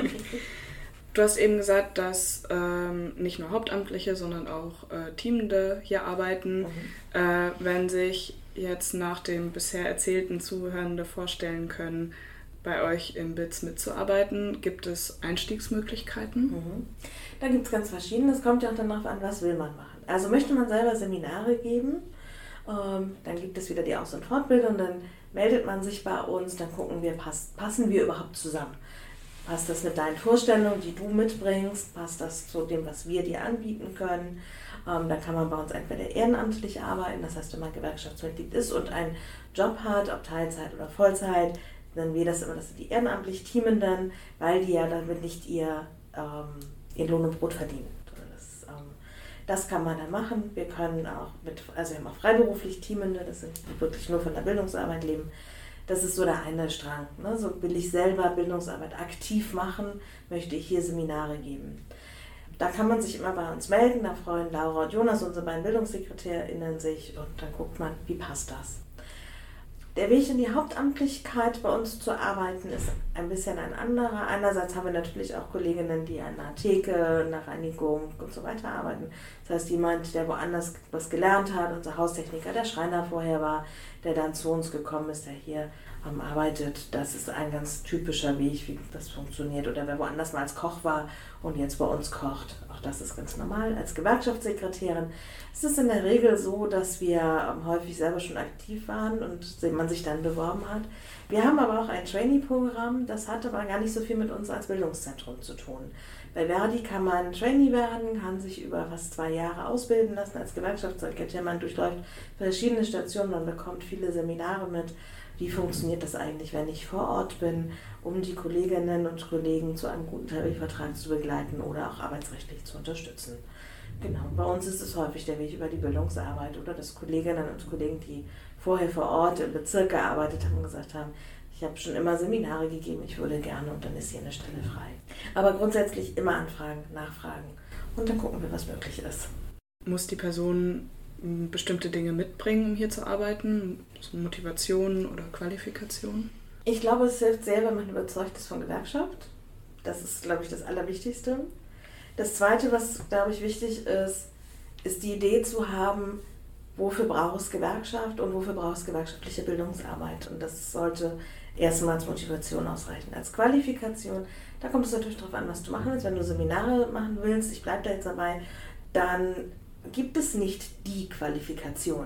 Speaker 2: Du hast eben gesagt, dass ähm, nicht nur Hauptamtliche, sondern auch äh, Teamende hier arbeiten. Mhm. Äh, wenn sich jetzt nach dem bisher Erzählten Zuhörende vorstellen können, bei euch im B I Z mitzuarbeiten, gibt es Einstiegsmöglichkeiten?
Speaker 5: Mhm. Da gibt es ganz verschiedene. Es kommt ja auch darauf an, was will man machen. Also möchte man selber Seminare geben, ähm, dann gibt es wieder die Aus- und Fortbildung, dann meldet man sich bei uns, dann gucken wir, pass, passen wir überhaupt zusammen. Passt das mit deinen Vorstellungen, die du mitbringst? Passt das zu dem, was wir dir anbieten können? Ähm, dann kann man bei uns entweder ehrenamtlich arbeiten, das heißt, wenn man Gewerkschaftsmitglied ist und einen Job hat, ob Teilzeit oder Vollzeit, nennen wir das immer, das sind die ehrenamtlich Teamenden, weil die ja damit nicht ihr, ähm, ihr Lohn und Brot verdienen. Das, ähm, das kann man dann machen. Wir können auch mit, also wir haben auch freiberuflich Teamende, das sind die wirklich nur von der Bildungsarbeit leben. Das ist so der eine Strang. Ne? So will ich selber Bildungsarbeit aktiv machen, möchte ich hier Seminare geben. Da kann man sich immer bei uns melden, da freuen Laura und Jonas, unsere beiden BildungssekretärInnen, sich und dann guckt man, wie passt das. Der Weg in die Hauptamtlichkeit bei uns zu arbeiten ist ein bisschen ein anderer. Einerseits haben wir natürlich auch Kolleginnen, die an der Theke, in der Reinigung und so weiter arbeiten. Das heißt, jemand, der woanders was gelernt hat, unser Haustechniker, der Schreiner vorher war, der dann zu uns gekommen ist, der hier ähm, arbeitet. Das ist ein ganz typischer Weg, wie das funktioniert. Oder wer woanders mal als Koch war und jetzt bei uns kocht. Auch das ist ganz normal. Als Gewerkschaftssekretärin ist es in der Regel so, dass wir ähm, häufig selber schon aktiv waren und man sich dann beworben hat. Wir haben aber auch ein Trainee-Programm, das hat aber gar nicht so viel mit uns als Bildungszentrum zu tun. Bei Verdi kann man Trainee werden, kann sich über fast zwei Jahre ausbilden lassen als Gewerkschaftssekretär. Man durchläuft verschiedene Stationen, man bekommt viele Seminare mit. Wie funktioniert das eigentlich, wenn ich vor Ort bin, um die Kolleginnen und Kollegen zu einem guten Tarifvertrag zu begleiten oder auch arbeitsrechtlich zu unterstützen. Genau, bei uns ist es häufig der Weg über die Bildungsarbeit oder dass Kolleginnen und Kollegen, die vorher vor Ort im Bezirk gearbeitet haben, gesagt haben, ich habe schon immer Seminare gegeben, ich würde gerne und dann ist hier eine Stelle frei. Aber grundsätzlich immer anfragen, nachfragen und dann gucken wir, was möglich ist.
Speaker 2: Muss die Person bestimmte Dinge mitbringen, um hier zu arbeiten? So Motivation oder Qualifikation?
Speaker 5: Ich glaube, es hilft sehr, wenn man überzeugt ist von Gewerkschaft. Das ist, glaube ich, das Allerwichtigste. Das Zweite, was, glaube ich, wichtig ist, ist die Idee zu haben, wofür braucht es Gewerkschaft und wofür braucht es gewerkschaftliche Bildungsarbeit. Und das sollte erstmal als Motivation ausreichen. Als Qualifikation, da kommt es natürlich darauf an, was du machen willst. Wenn du Seminare machen willst, ich bleibe da jetzt dabei, dann gibt es nicht die Qualifikation.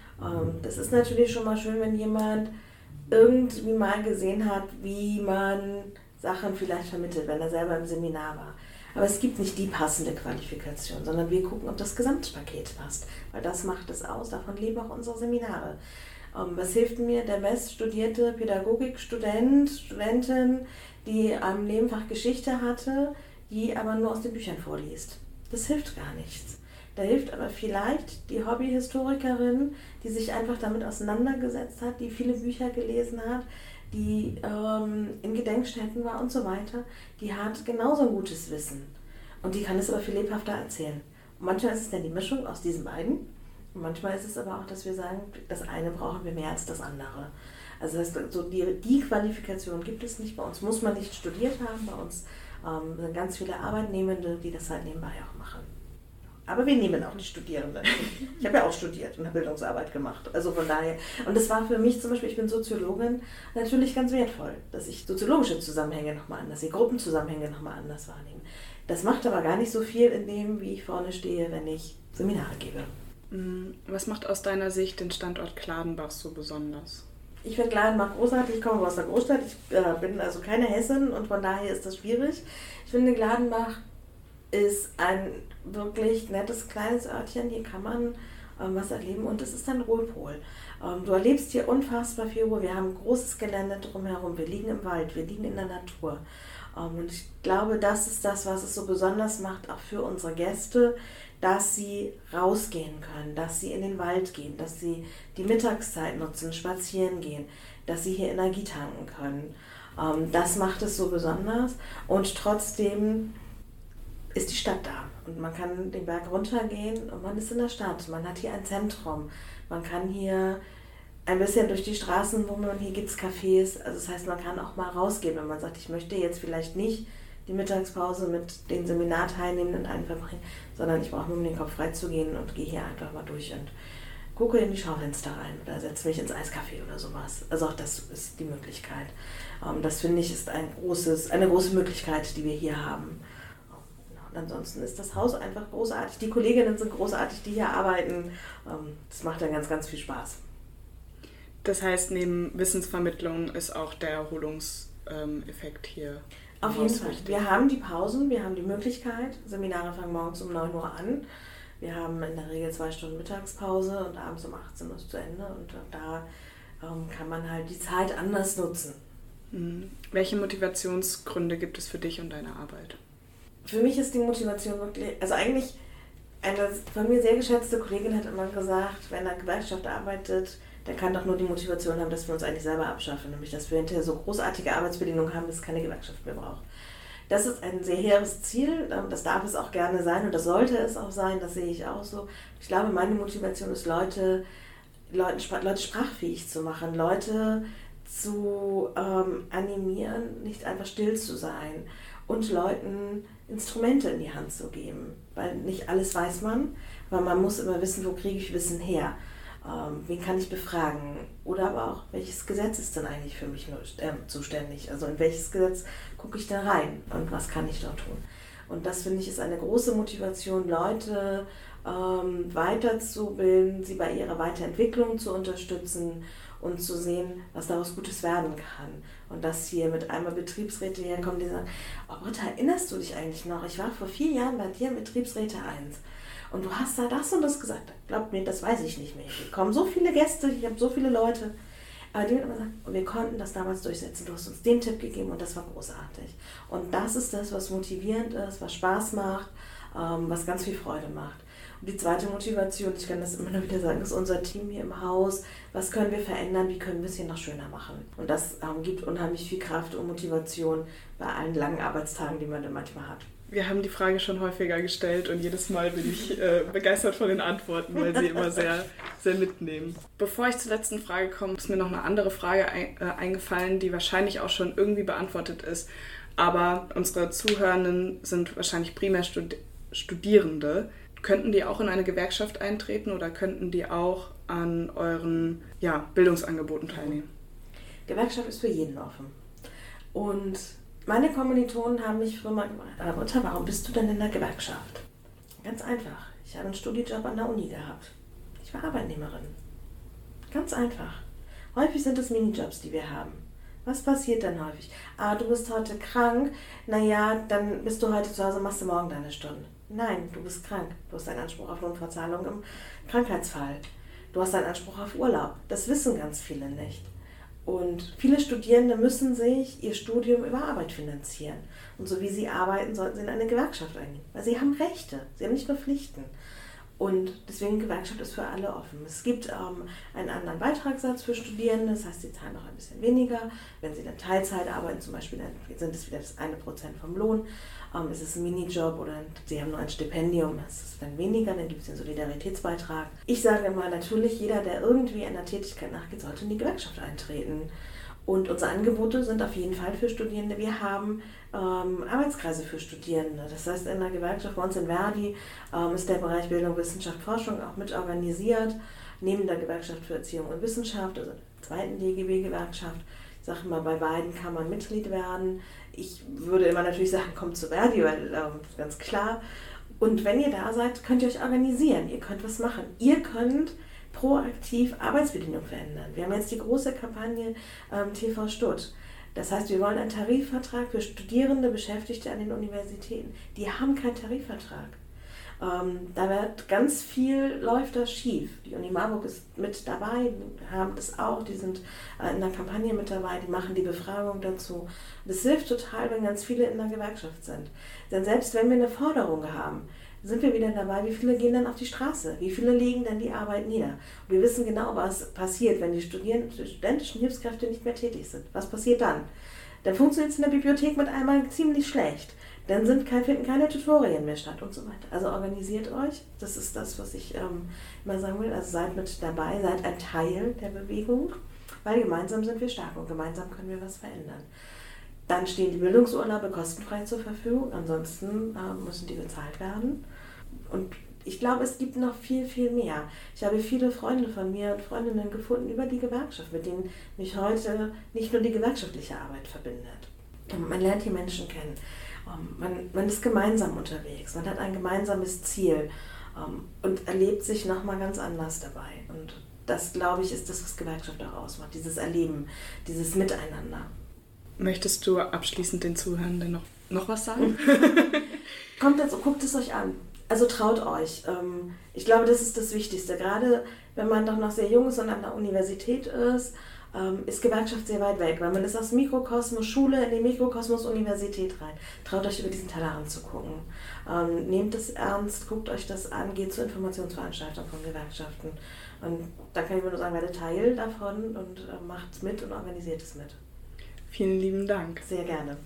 Speaker 5: Das ist natürlich schon mal schön, wenn jemand irgendwie mal gesehen hat, wie man Sachen vielleicht vermittelt, wenn er selber im Seminar war. Aber es gibt nicht die passende Qualifikation, sondern wir gucken, ob das Gesamtpaket passt, weil das macht es aus, davon leben auch unsere Seminare. Was hilft mir der beststudierte Pädagogikstudent, Studentin, die am Nebenfach Geschichte hatte, die aber nur aus den Büchern vorliest? Das hilft gar nichts. Da hilft aber vielleicht die Hobbyhistorikerin, die sich einfach damit auseinandergesetzt hat, die viele Bücher gelesen hat, die ähm, in Gedenkstätten war und so weiter. Die hat genauso ein gutes Wissen und die kann es aber viel lebhafter erzählen. Und manchmal ist es dann die Mischung aus diesen beiden. Und manchmal ist es aber auch, dass wir sagen, das eine brauchen wir mehr als das andere. Also das heißt, so die, die Qualifikation gibt es nicht. Bei uns muss man nicht studiert haben. Bei uns ähm, sind ganz viele Arbeitnehmende, die das halt nebenbei auch machen. Aber wir nehmen auch nicht Studierende. Ich habe ja auch studiert und habe Bildungsarbeit gemacht. Also von daher. Und das war für mich zum Beispiel, ich bin Soziologin, natürlich ganz wertvoll, dass ich soziologische Zusammenhänge nochmal anders, die Gruppenzusammenhänge nochmal anders wahrnehme. Das macht aber gar nicht so viel in dem, wie ich vorne stehe, wenn ich Seminare gebe.
Speaker 2: Was macht aus deiner Sicht den Standort Gladenbach so besonders?
Speaker 5: Ich finde Gladenbach großartig, ich komme aus einer Großstadt, ich äh, bin also keine Hessin und von daher ist das schwierig. Ich finde, Gladenbach ist ein wirklich nettes kleines Örtchen, hier kann man ähm, was erleben und es ist ein Ruhepol. Ähm, du erlebst hier unfassbar viel Ruhe, wir haben ein großes Gelände drumherum, wir liegen im Wald, wir liegen in der Natur. Ähm, und ich glaube, das ist das, was es so besonders macht, auch für unsere Gäste, dass sie rausgehen können, dass sie in den Wald gehen, dass sie die Mittagszeit nutzen, spazieren gehen, dass sie hier Energie tanken können. Ähm, das macht es so besonders und trotzdem ist die Stadt da und man kann den Berg runtergehen und man ist in der Stadt. Man hat hier ein Zentrum, man kann hier ein bisschen durch die Straßen, wo man, hier gibt es Cafés, also das heißt, man kann auch mal rausgehen, wenn man sagt, ich möchte jetzt vielleicht nicht die Mittagspause mit den Seminarteilnehmenden einverbringen, sondern ich brauche nur, um den Kopf frei zu gehen und gehe hier einfach mal durch und gucke in die Schaufenster rein oder setze mich ins Eiscafé oder sowas. Also auch das ist die Möglichkeit. Das finde ich ist ein großes, eine große Möglichkeit, die wir hier haben. Und ansonsten ist das Haus einfach großartig. Die Kolleginnen sind großartig, die hier arbeiten. Das macht dann ganz, ganz viel Spaß.
Speaker 2: Das heißt, neben Wissensvermittlung ist auch der Erholungseffekt hier
Speaker 5: auf jeden Fall. Wir haben die Pausen, wir haben die Möglichkeit. Seminare fangen morgens um neun Uhr an. Wir haben in der Regel zwei Stunden Mittagspause und abends um achtzehn Uhr ist zu Ende. Und da ähm, kann man halt die Zeit anders nutzen.
Speaker 2: Mhm. Welche Motivationsgründe gibt es für dich und deine Arbeit?
Speaker 5: Für mich ist die Motivation wirklich, also eigentlich eine von mir sehr geschätzte Kollegin hat immer gesagt, wenn eine Gewerkschaft arbeitet, der kann doch nur die Motivation haben, dass wir uns eigentlich selber abschaffen, nämlich dass wir hinterher so großartige Arbeitsbedingungen haben, dass es keine Gewerkschaft mehr braucht. Das ist ein sehr hehres Ziel, das darf es auch gerne sein und das sollte es auch sein, das sehe ich auch so. Ich glaube, meine Motivation ist, Leute, Leute, Leute sprachfähig zu machen, Leute zu ähm, animieren, nicht einfach still zu sein und Leuten Instrumente in die Hand zu geben, weil nicht alles weiß man, aber man muss immer wissen, wo kriege ich Wissen her. Ähm, wen kann ich befragen? Oder aber auch, welches Gesetz ist denn eigentlich für mich nur, äh, zuständig? Also in welches Gesetz gucke ich da rein und was kann ich dort tun? Und das, finde ich, ist eine große Motivation, Leute ähm, weiterzubilden, sie bei ihrer Weiterentwicklung zu unterstützen und zu sehen, was daraus Gutes werden kann. Und dass hier mit einmal Betriebsräte herkommen, die sagen, oh Britta, erinnerst du dich eigentlich noch? Ich war vor vier Jahren bei dir in Betriebsräte eins. Und du hast da das und das gesagt. Glaubt mir, das weiß ich nicht mehr. Hier kommen so viele Gäste, ich habe so viele Leute. Aber die haben immer gesagt, wir konnten das damals durchsetzen. Du hast uns den Tipp gegeben und das war großartig. Und das ist das, was motivierend ist, was Spaß macht, ähm, was ganz viel Freude macht. Und die zweite Motivation, ich kann das immer nur wieder sagen, ist unser Team hier im Haus. Was können wir verändern? Wie können wir es hier noch schöner machen? Und das ähm, gibt unheimlich viel Kraft und Motivation bei allen langen Arbeitstagen, die man dann manchmal hat.
Speaker 2: Wir haben die Frage schon häufiger gestellt und jedes Mal bin ich äh, begeistert von den Antworten, weil sie immer sehr, sehr mitnehmen. Bevor ich zur letzten Frage komme, ist mir noch eine andere Frage ein, äh, eingefallen, die wahrscheinlich auch schon irgendwie beantwortet ist. Aber unsere Zuhörenden sind wahrscheinlich primär Stud- Studierende. Könnten die auch in eine Gewerkschaft eintreten oder könnten die auch an euren ja, Bildungsangeboten teilnehmen?
Speaker 5: Gewerkschaft ist für jeden offen. Und meine Kommilitonen haben mich früher mal gefragt, aber Britta, warum bist du denn in der Gewerkschaft? Ganz einfach. Ich habe einen Studienjob an der Uni gehabt. Ich war Arbeitnehmerin. Ganz einfach. Häufig sind es Minijobs, die wir haben. Was passiert dann häufig? Ah, du bist heute krank. Naja, dann bist du heute zu Hause, machst du morgen deine Stunden. Nein, du bist krank. Du hast einen Anspruch auf Lohnfortzahlung im Krankheitsfall. du hast einen Anspruch auf Urlaub. Das wissen ganz viele nicht. Und viele Studierende müssen sich ihr Studium über Arbeit finanzieren. Und so wie sie arbeiten, sollten sie in eine Gewerkschaft eingehen. Weil sie haben Rechte, sie haben nicht nur Pflichten. Und deswegen, Gewerkschaft ist für alle offen. Es gibt ähm, einen anderen Beitragssatz für Studierende, das heißt, sie zahlen noch ein bisschen weniger. Wenn sie dann Teilzeit arbeiten, zum Beispiel, dann sind es wieder das eine Prozent vom Lohn. Ähm, ist es ein Minijob oder sie haben nur ein Stipendium, das ist dann weniger, dann gibt es den Solidaritätsbeitrag. Ich sage immer, natürlich, jeder, der irgendwie einer Tätigkeit nachgeht, sollte in die Gewerkschaft eintreten. Und unsere Angebote sind auf jeden Fall für Studierende. Wir haben ähm, Arbeitskreise für Studierende. Das heißt, in der Gewerkschaft bei uns in Verdi ähm, ist der Bereich Bildung, Wissenschaft, Forschung auch mit organisiert. Neben der Gewerkschaft für Erziehung und Wissenschaft, also der zweiten D G B-Gewerkschaft. Ich sage mal, bei beiden kann man Mitglied werden. Ich würde immer natürlich sagen, kommt zu Verdi, weil ähm, ganz klar. Und wenn ihr da seid, könnt ihr euch organisieren. Ihr könnt was machen. Ihr könnt proaktiv Arbeitsbedingungen verändern. Wir haben jetzt die große Kampagne ähm, T V Stutt. Das heißt, wir wollen einen Tarifvertrag für Studierende, Beschäftigte an den Universitäten. Die haben keinen Tarifvertrag. Ähm, da wird ganz viel, läuft das schief. Die Uni Marburg ist mit dabei, haben das auch, die sind äh, in der Kampagne mit dabei, die machen die Befragung dazu. Das hilft total, wenn ganz viele in der Gewerkschaft sind. Denn selbst wenn wir eine Forderung haben, sind wir wieder dabei, wie viele gehen dann auf die Straße, wie viele legen dann die Arbeit nieder. Und wir wissen genau, was passiert, wenn die Studierenden, die studentischen Hilfskräfte nicht mehr tätig sind. Was passiert dann? Dann funktioniert es in der Bibliothek mit einmal ziemlich schlecht. Dann sind kein, finden keine Tutorien mehr statt und so weiter. Also organisiert euch, das ist das, was ich ähm, immer sagen will. Also seid mit dabei, seid ein Teil der Bewegung, weil gemeinsam sind wir stark und gemeinsam können wir was verändern. Dann stehen die Bildungsurlaube kostenfrei zur Verfügung, ansonsten äh, müssen die bezahlt werden. Und ich glaube, es gibt noch viel, viel mehr. Ich habe viele Freunde von mir und Freundinnen gefunden über die Gewerkschaft, mit denen mich heute nicht nur die gewerkschaftliche Arbeit verbindet. Und man lernt die Menschen kennen. Um, man, man ist gemeinsam unterwegs, man hat ein gemeinsames Ziel um, und erlebt sich nochmal ganz anders dabei. Und das, glaube ich, ist das, was Gewerkschaft auch ausmacht, dieses Erleben, dieses Miteinander.
Speaker 2: Möchtest du abschließend den Zuhörenden noch, noch was sagen?
Speaker 5: Kommt jetzt, guckt es euch an. Also traut euch. Ich glaube, das ist das Wichtigste. Gerade wenn man doch noch sehr jung ist und an der Universität ist, ist Gewerkschaft sehr weit weg. Weil man ist aus dem Mikrokosmos Schule in den Mikrokosmos Universität rein. Traut euch über diesen Tellerrand zu gucken. Nehmt es ernst, guckt euch das an, geht zu Informationsveranstaltungen von Gewerkschaften. Und da kann ich nur sagen, werdet Teil davon und macht mit und organisiert es mit.
Speaker 2: Vielen lieben Dank.
Speaker 5: Sehr gerne.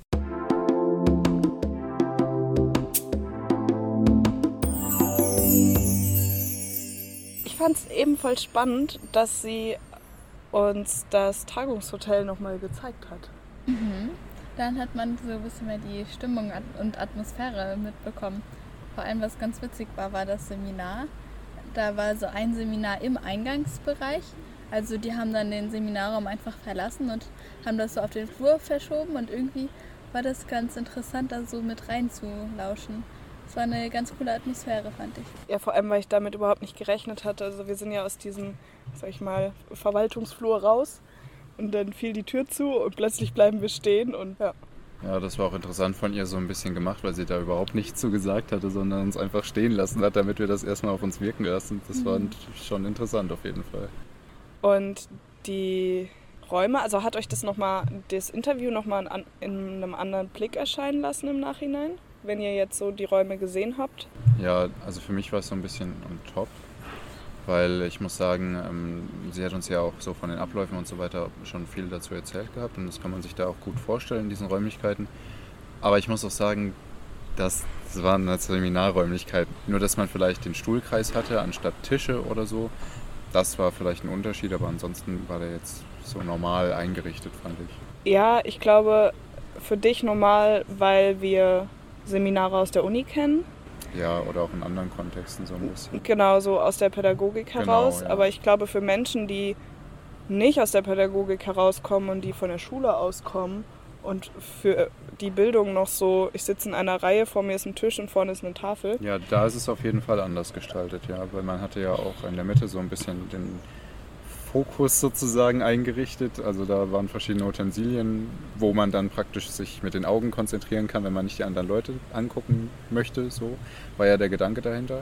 Speaker 2: Ich fand es ebenfalls spannend, dass sie uns das Tagungshotel nochmal gezeigt hat.
Speaker 3: Mhm. Dann hat man so ein bisschen mehr die Stimmung und Atmosphäre mitbekommen. Vor allem, was ganz witzig war, war das Seminar. Da war so ein Seminar im Eingangsbereich. Also die haben dann den Seminarraum einfach verlassen und haben das so auf den Flur verschoben und irgendwie war das ganz interessant, da so mit reinzulauschen. Es war eine ganz coole Atmosphäre, fand ich.
Speaker 2: Ja, vor allem, weil ich damit überhaupt nicht gerechnet hatte. Also wir sind ja aus diesem, sag ich mal, Verwaltungsflur raus und dann fiel die Tür zu und plötzlich bleiben wir stehen und ja.
Speaker 4: Ja, das war auch interessant von ihr so ein bisschen gemacht, weil sie da überhaupt nichts zu gesagt hatte, sondern uns einfach stehen lassen hat, damit wir das erstmal auf uns wirken lassen. Das war schon interessant auf jeden Fall.
Speaker 2: Und die Räume, also hat euch das nochmal, das Interview nochmal in einem anderen Blick erscheinen lassen im Nachhinein, wenn ihr jetzt so die Räume gesehen habt?
Speaker 4: Ja, also für mich war es so ein bisschen on top, weil ich muss sagen, ähm, sie hat uns ja auch so von den Abläufen und so weiter schon viel dazu erzählt gehabt und das kann man sich da auch gut vorstellen, in diesen Räumlichkeiten. Aber ich muss auch sagen, das, das waren halt Seminarräumlichkeiten. Nur, dass man vielleicht den Stuhlkreis hatte, anstatt Tische oder so. Das war vielleicht ein Unterschied, aber ansonsten war der jetzt so normal eingerichtet, fand ich.
Speaker 2: Ja, ich glaube für dich normal, weil wir Seminare aus der Uni kennen.
Speaker 4: Ja, oder auch in anderen Kontexten so ein bisschen.
Speaker 2: Genau, so aus der Pädagogik heraus.
Speaker 4: Genau, ja.
Speaker 2: Aber ich glaube für Menschen, die nicht aus der Pädagogik herauskommen und die von der Schule auskommen und für die Bildung noch so, ich sitze in einer Reihe, vor mir ist ein Tisch und vorne ist eine Tafel.
Speaker 4: Ja, da ist es auf jeden Fall anders gestaltet, ja, weil man hatte ja auch in der Mitte so ein bisschen den Fokus sozusagen eingerichtet. Also da waren verschiedene Utensilien, wo man dann praktisch sich mit den Augen konzentrieren kann, wenn man nicht die anderen Leute angucken möchte. So war ja der Gedanke dahinter.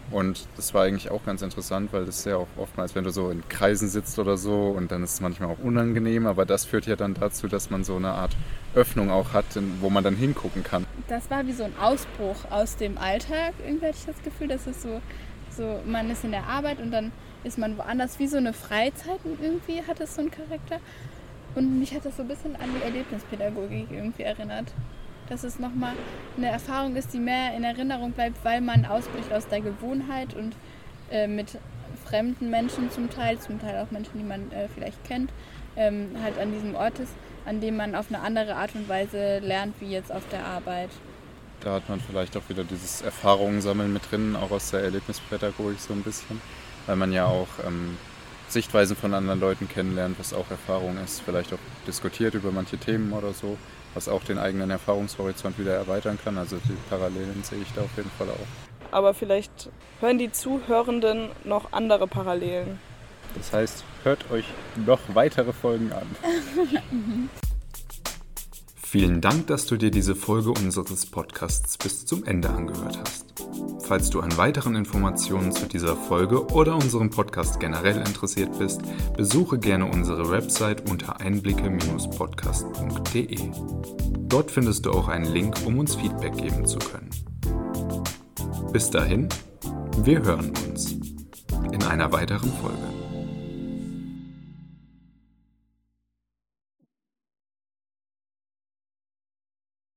Speaker 6: Und das war eigentlich auch ganz interessant, weil das ist ja auch oftmals, wenn du so in Kreisen sitzt oder so und dann ist es manchmal auch unangenehm, aber das führt ja dann dazu, dass man so eine Art Öffnung auch hat, wo man dann hingucken kann.
Speaker 3: Das war wie so ein Ausbruch aus dem Alltag, irgendwie hatte ich das Gefühl, dass es so, so, man ist in der Arbeit und dann ist man woanders, wie so eine Freizeit irgendwie hat es so einen Charakter. Und mich hat das so ein bisschen an die Erlebnispädagogik irgendwie erinnert. Dass es nochmal eine Erfahrung ist, die mehr in Erinnerung bleibt, weil man ausbricht aus der Gewohnheit und äh, mit fremden Menschen zum Teil, zum Teil auch Menschen, die man äh, vielleicht kennt, ähm, halt an diesem Ort ist, an dem man auf eine andere Art und Weise lernt, wie jetzt auf der Arbeit.
Speaker 6: Da hat man vielleicht auch wieder dieses Erfahrungen sammeln mit drin, auch aus der Erlebnispädagogik so ein bisschen, weil man ja auch ähm, Sichtweisen von anderen Leuten kennenlernt, was auch Erfahrung ist, vielleicht auch diskutiert über manche Themen oder so, was auch den eigenen Erfahrungshorizont wieder erweitern kann. Also die Parallelen sehe ich da auf jeden Fall auch.
Speaker 7: Aber vielleicht hören die Zuhörenden noch andere Parallelen.
Speaker 6: Das heißt, hört euch noch weitere Folgen an.
Speaker 1: Vielen Dank, dass du dir diese Folge unseres Podcasts bis zum Ende angehört hast. Falls du an weiteren Informationen zu dieser Folge oder unserem Podcast generell interessiert bist, besuche gerne unsere Website unter einblicke Bindestrich podcast punkt de. Dort findest du auch einen Link, um uns Feedback geben zu können. Bis dahin, wir hören uns in einer weiteren Folge.